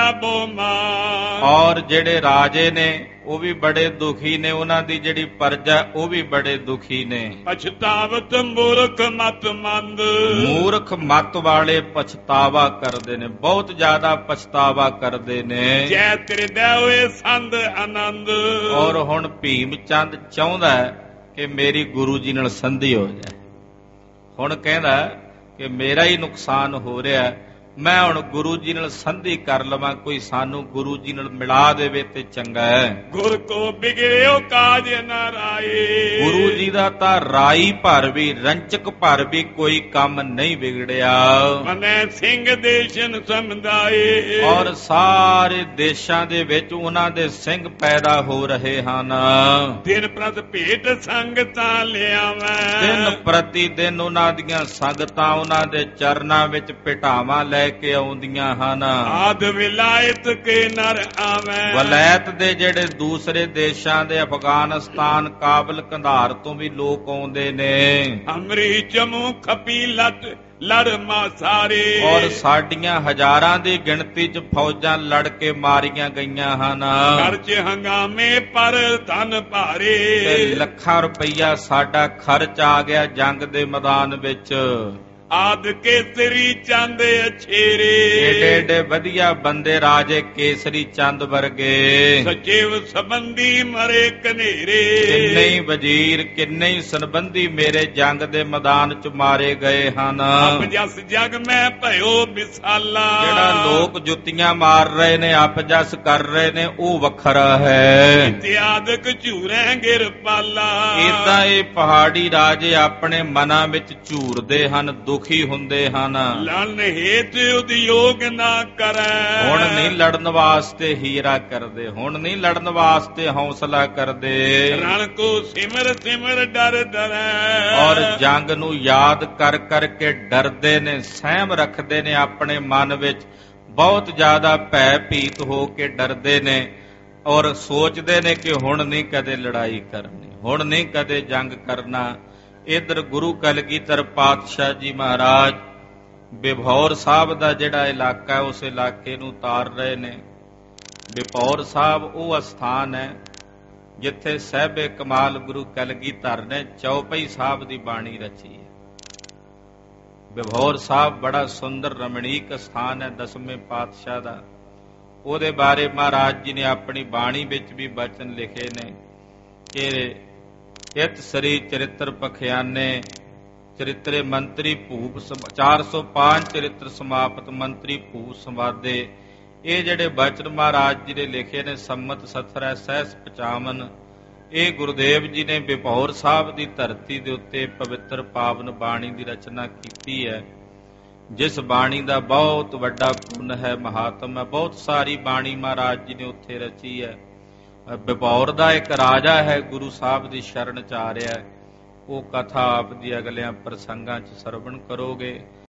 ਬੋਮਾਨ। ਔਰ ਜਿਹੜੇ ਰਾਜੇ ਨੇ ਉਹ ਵੀ ਬੜੇ ਦੁਖੀ ਨੇ, ਉਹਨਾਂ ਦੀ ਜਿਹੜੀ ਪਰਜਾ ਉਹ ਵੀ ਬੜੇ ਦੁਖੀ ਨੇ। ਪਛਤਾਵਤ ਮੂਰਖ ਮਤ ਮੰਦ। ਮੂਰਖ ਮਤ ਵਾਲੇ ਪਛਤਾਵਾ ਕਰਦੇ ਨੇ, ਬਹੁਤ ਜ਼ਿਆਦਾ ਪਛਤਾਵਾ ਕਰਦੇ ਨੇ। ਜੈ ਤ੍ਰਿਦੈ ਹੋਏ ਸੰਦ ਆਨੰਦ। ਔਰ ਹੁਣ ਭੀਮ ਚੰਦ ਚਾਹੁੰਦਾ ਹੈ ਕਿ ਮੇਰੀ ਗੁਰੂ ਜੀ ਨਾਲ ਸੰਧੀ ਹੋ ਜਾਏ। ਹੁਣ ਕਹਿੰਦਾ ਕਿ ਮੇਰਾ ਹੀ ਨੁਕਸਾਨ ਹੋ ਰਿਹਾ, ਮੈਂ ਹੁਣ ਗੁਰੂ ਜੀ ਨਾਲ ਸੰਧੀ ਕਰ ਲਵਾਂ, ਕੋਈ ਸਾਨੂੰ ਗੁਰੂ ਜੀ ਨਾਲ ਮਿਲਾ ਦੇਵੇ ਤੇ ਚੰਗਾ ਹੈ। ਗੁਰ ਕੋ ਬਿਗੜਿਓ ਕਾਜ ਨਾ ਰਾਏ। ਗੁਰੂ ਜੀ ਦਾ ਤਾਂ ਰਾਈ ਭਰ ਵੀ, ਰੰਚਕ ਭਰ ਵੀ ਕੋਈ ਕੰਮ ਨਹੀਂ ਵਿਗੜਿਆ। ਮਨੈ ਸਿੰਘ ਦੇਸ਼ਨ ਸਮਝਾਏ। ਔਰ ਸਾਰੇ ਦੇਸ਼ਾਂ ਦੇ ਵਿੱਚ ਉਹਨਾਂ ਦੇ ਸਿੰਘ ਪੈਦਾ ਹੋ ਰਹੇ ਹਨ। ਦਿਨ ਪ੍ਰਤ ਭੇਟ ਸੰਗਤਾਂ ਲਿਆਵੈ। ਦਿਨ ਪ੍ਰਤੀ ਦਿਨ ਉਹਨਾਂ ਦੀਆਂ ਸੰਗਤਾਂ ਉਹਨਾਂ ਦੇ ਚਰਨਾਂ ਵਿੱਚ ਭੇਟਾਵਾਂ ਲੈ ਕੇ ਆਉਂਦੀਆਂ ਹਨ। ਆਦ ਵਿਲਾਇਤ ਕੇ ਨਰ ਆਵੈ। ਵਲਾਇਤ ਦੇ ਜਿਹੜੇ ਦੂਸਰੇ ਦੇਸ਼ਾਂ ਦੇ, ਅਫਗਾਨਿਸਤਾਨ, ਕਾਬਲ, ਕੰਧਾਰ ਤੋਂ ਵੀ ਲੋਕ ਆਉਂਦੇ ਨੇ। ਅਮਰੀ ਚਮੂ ਖਪੀ ਲੱਟ ਲੜ ਮਾਸਾਰੇ। ਔਰ ਸਾਡੀਆਂ ਹਜ਼ਾਰਾਂ ਦੀ ਗਿਣਤੀ 'ਚ ਫੌਜਾਂ ਲੜ ਕੇ ਮਾਰੀਆਂ ਗਈਆਂ ਹਨ। ਘਰ 'ਚ ਹੰਗਾਮੇ ਪਰ ਧਨ ਭਾਰੇ। ਤੇ ਲੱਖਾਂ ਰੁਪਈਆ ਸਾਡਾ ਖਰਚ ਆ ਗਿਆ ਜੰਗ ਦੇ ਮੈਦਾਨ ਵਿੱਚ। ਆਦ ਕੇਸਰੀ ਚੰਦ ਅਛੇਰੇ। ਏਡੇ ਏਡੇ ਵਧੀਆ ਬੰਦੇ ਰਾਜੇ ਕੇਸਰੀ ਚੰਦ ਵਰਗੇ। ਸਚਿਵ ਸੰਬੰਧੀ ਮਰੇ ਕਨੇਰੇ। ਕਿੰਨੇ ਹੀ ਵਜ਼ੀਰ, ਕਿੰਨੇ ਹੀ ਸੰਬੰਧੀ ਮੇਰੇ ਜੰਗ ਦੇ ਮੈਦਾਨ 'ਚ ਮਾਰੇ ਗਏ ਹਨ। ਅਬ ਜਸ ਜਗ ਮੈਂ ਭਇਓ ਵਿਸਾਲਾ। ਜਿਹੜਾ ਲੋਕ ਜੁੱਤੀਆਂ ਮਾਰ ਰਹੇ ਨੇ, ਅਪਜਸ ਕਰ ਰਹੇ ਨੇ, ਉਹ ਵੱਖਰਾ ਹੈ। ਇਤਿਆਦਕ ਝੂਰੈ ਗਿਰ ਪਾਲਾ। ਏਦਾਂ ਇਹ ਪਹਾੜੀ ਰਾਜੇ ਆਪਣੇ ਮਨਾਂ ਵਿੱਚ ਝੂਰਦੇ ਹਨ, ਦੁਖੀ ਹੁੰਦੇ ਹਨ। ਲੜਨ ਹੇਤ ਉਦਯੋਗ ਨਾ ਕਰੈ। ਹੁਣ ਨਹੀਂ ਲੜਨ ਵਾਸਤੇ ਹੀਰਾ ਕਰਦੇ, ਹੁਣ ਨਹੀਂ ਲੜਨ ਵਾਸਤੇ ਹੌਸਲਾ ਕਰਦੇ। ਰਣ ਕੋ ਸਿਮਰ ਸਿਮਰ ਡਰ ਡਰੈ। ਔਰ ਜੰਗ ਨੂੰ ਯਾਦ ਕਰ ਕਰਕੇ ਡਰਦੇ ਨੇ, ਸਹਿਮ ਰੱਖਦੇ ਨੇ ਆਪਣੇ ਮਨ ਵਿੱਚ, ਬਹੁਤ ਜ਼ਿਆਦਾ ਭੈ ਭੀਤ ਹੋ ਕੇ ਡਰਦੇ ਨੇ। ਔਰ ਸੋਚਦੇ ਨੇ ਕਿ ਹੁਣ ਨਹੀਂ ਕਦੇ ਲੜਾਈ ਕਰਨੀ, ਹੁਣ ਨਹੀਂ ਕਦੇ ਜੰਗ ਕਰਨਾ। ਇਧਰ ਗੁਰੂ ਕਲਗੀਧਰ ਪਾਤਸ਼ਾਹ ਜੀ ਮਹਾਰਾਜ ਬਿਭੌਰ ਸਾਹਿਬ ਦਾ ਜਿਹੜਾ ਇਲਾਕਾ ਹੈ, ਉਸ ਇਲਾਕੇ ਨੂੰ ਤਾਰ ਰਹੇ ਨੇ। ਬਿਭੌਰ ਸਾਹਿਬ ਉਹ ਅਸਥਾਨ ਹੈ ਜਿੱਥੇ ਸਾਹਿਬੇ ਕਮਾਲ ਗੁਰੂ ਕਲਗੀਧਰ ਨੇ ਚੌਪਈ ਸਾਹਿਬ ਦੀ ਬਾਣੀ ਰਚੀ ਹੈ। ਬਿਭੌਰ ਸਾਹਿਬ ਬੜਾ ਸੁੰਦਰ ਰਮਣੀਕ ਸਥਾਨ ਹੈ ਦਸਵੇਂ ਪਾਤਸ਼ਾਹ ਦਾ। ਉਹਦੇ ਬਾਰੇ ਮਹਾਰਾਜ ਜੀ ਨੇ ਆਪਣੀ ਬਾਣੀ ਵਿੱਚ ਵੀ ਬਚਨ ਲਿਖੇ ਨੇ ਕਿ ਇਤ ਸ੍ਰੀ ਚਰਿਤ੍ਰ ਪਖਿਆਨੇ ਚਰਿਤਰੇ ਮੰਤਰੀ ਭੂਪ 405 ਚਰਿਤ੍ਰ ਸਮਾਪਤ ਮੰਤਰੀ ਭੂਪ ਸੰਵਾਦੇ। ਇਹ ਜਿਹੜੇ ਬਚਨ ਮਹਾਰਾਜ ਜੀ ਨੇ ਲਿਖੇ ਨੇ ਸੰਮਤ ਸਤਰੈ ਸਹਿਸ 55। ਇਹ ਗੁਰਦੇਵ ਜੀ ਨੇ ਬਿਭੌਰ ਸਾਹਿਬ ਦੀ ਧਰਤੀ ਦੇ ਉੱਤੇ ਪਵਿੱਤਰ ਪਾਵਨ ਬਾਣੀ ਦੀ ਰਚਨਾ ਕੀਤੀ ਹੈ, ਜਿਸ ਬਾਣੀ ਦਾ ਬਹੁਤ ਵੱਡਾ ਪੁੰਨ ਹੈ, ਮਹਾਤਮ ਹੈ। ਬਹੁਤ ਸਾਰੀ ਬਾਣੀ ਮਹਾਰਾਜ ਜੀ ਨੇ ਉੱਥੇ ਰਚੀ ਹੈ। ਬਿਭੌਰ ਦਾ ਇੱਕ ਰਾਜਾ ਹੈ, ਗੁਰੂ ਸਾਹਿਬ ਦੀ ਸ਼ਰਨ ਚ ਆ ਰਿਹਾ ਹੈ। ਉਹ ਕਥਾ ਆਪ ਦੀ ਅਗਲਿਆਂ ਪ੍ਰਸੰਗਾਂ ਚ ਸਰਵਣ ਕਰੋਗੇ।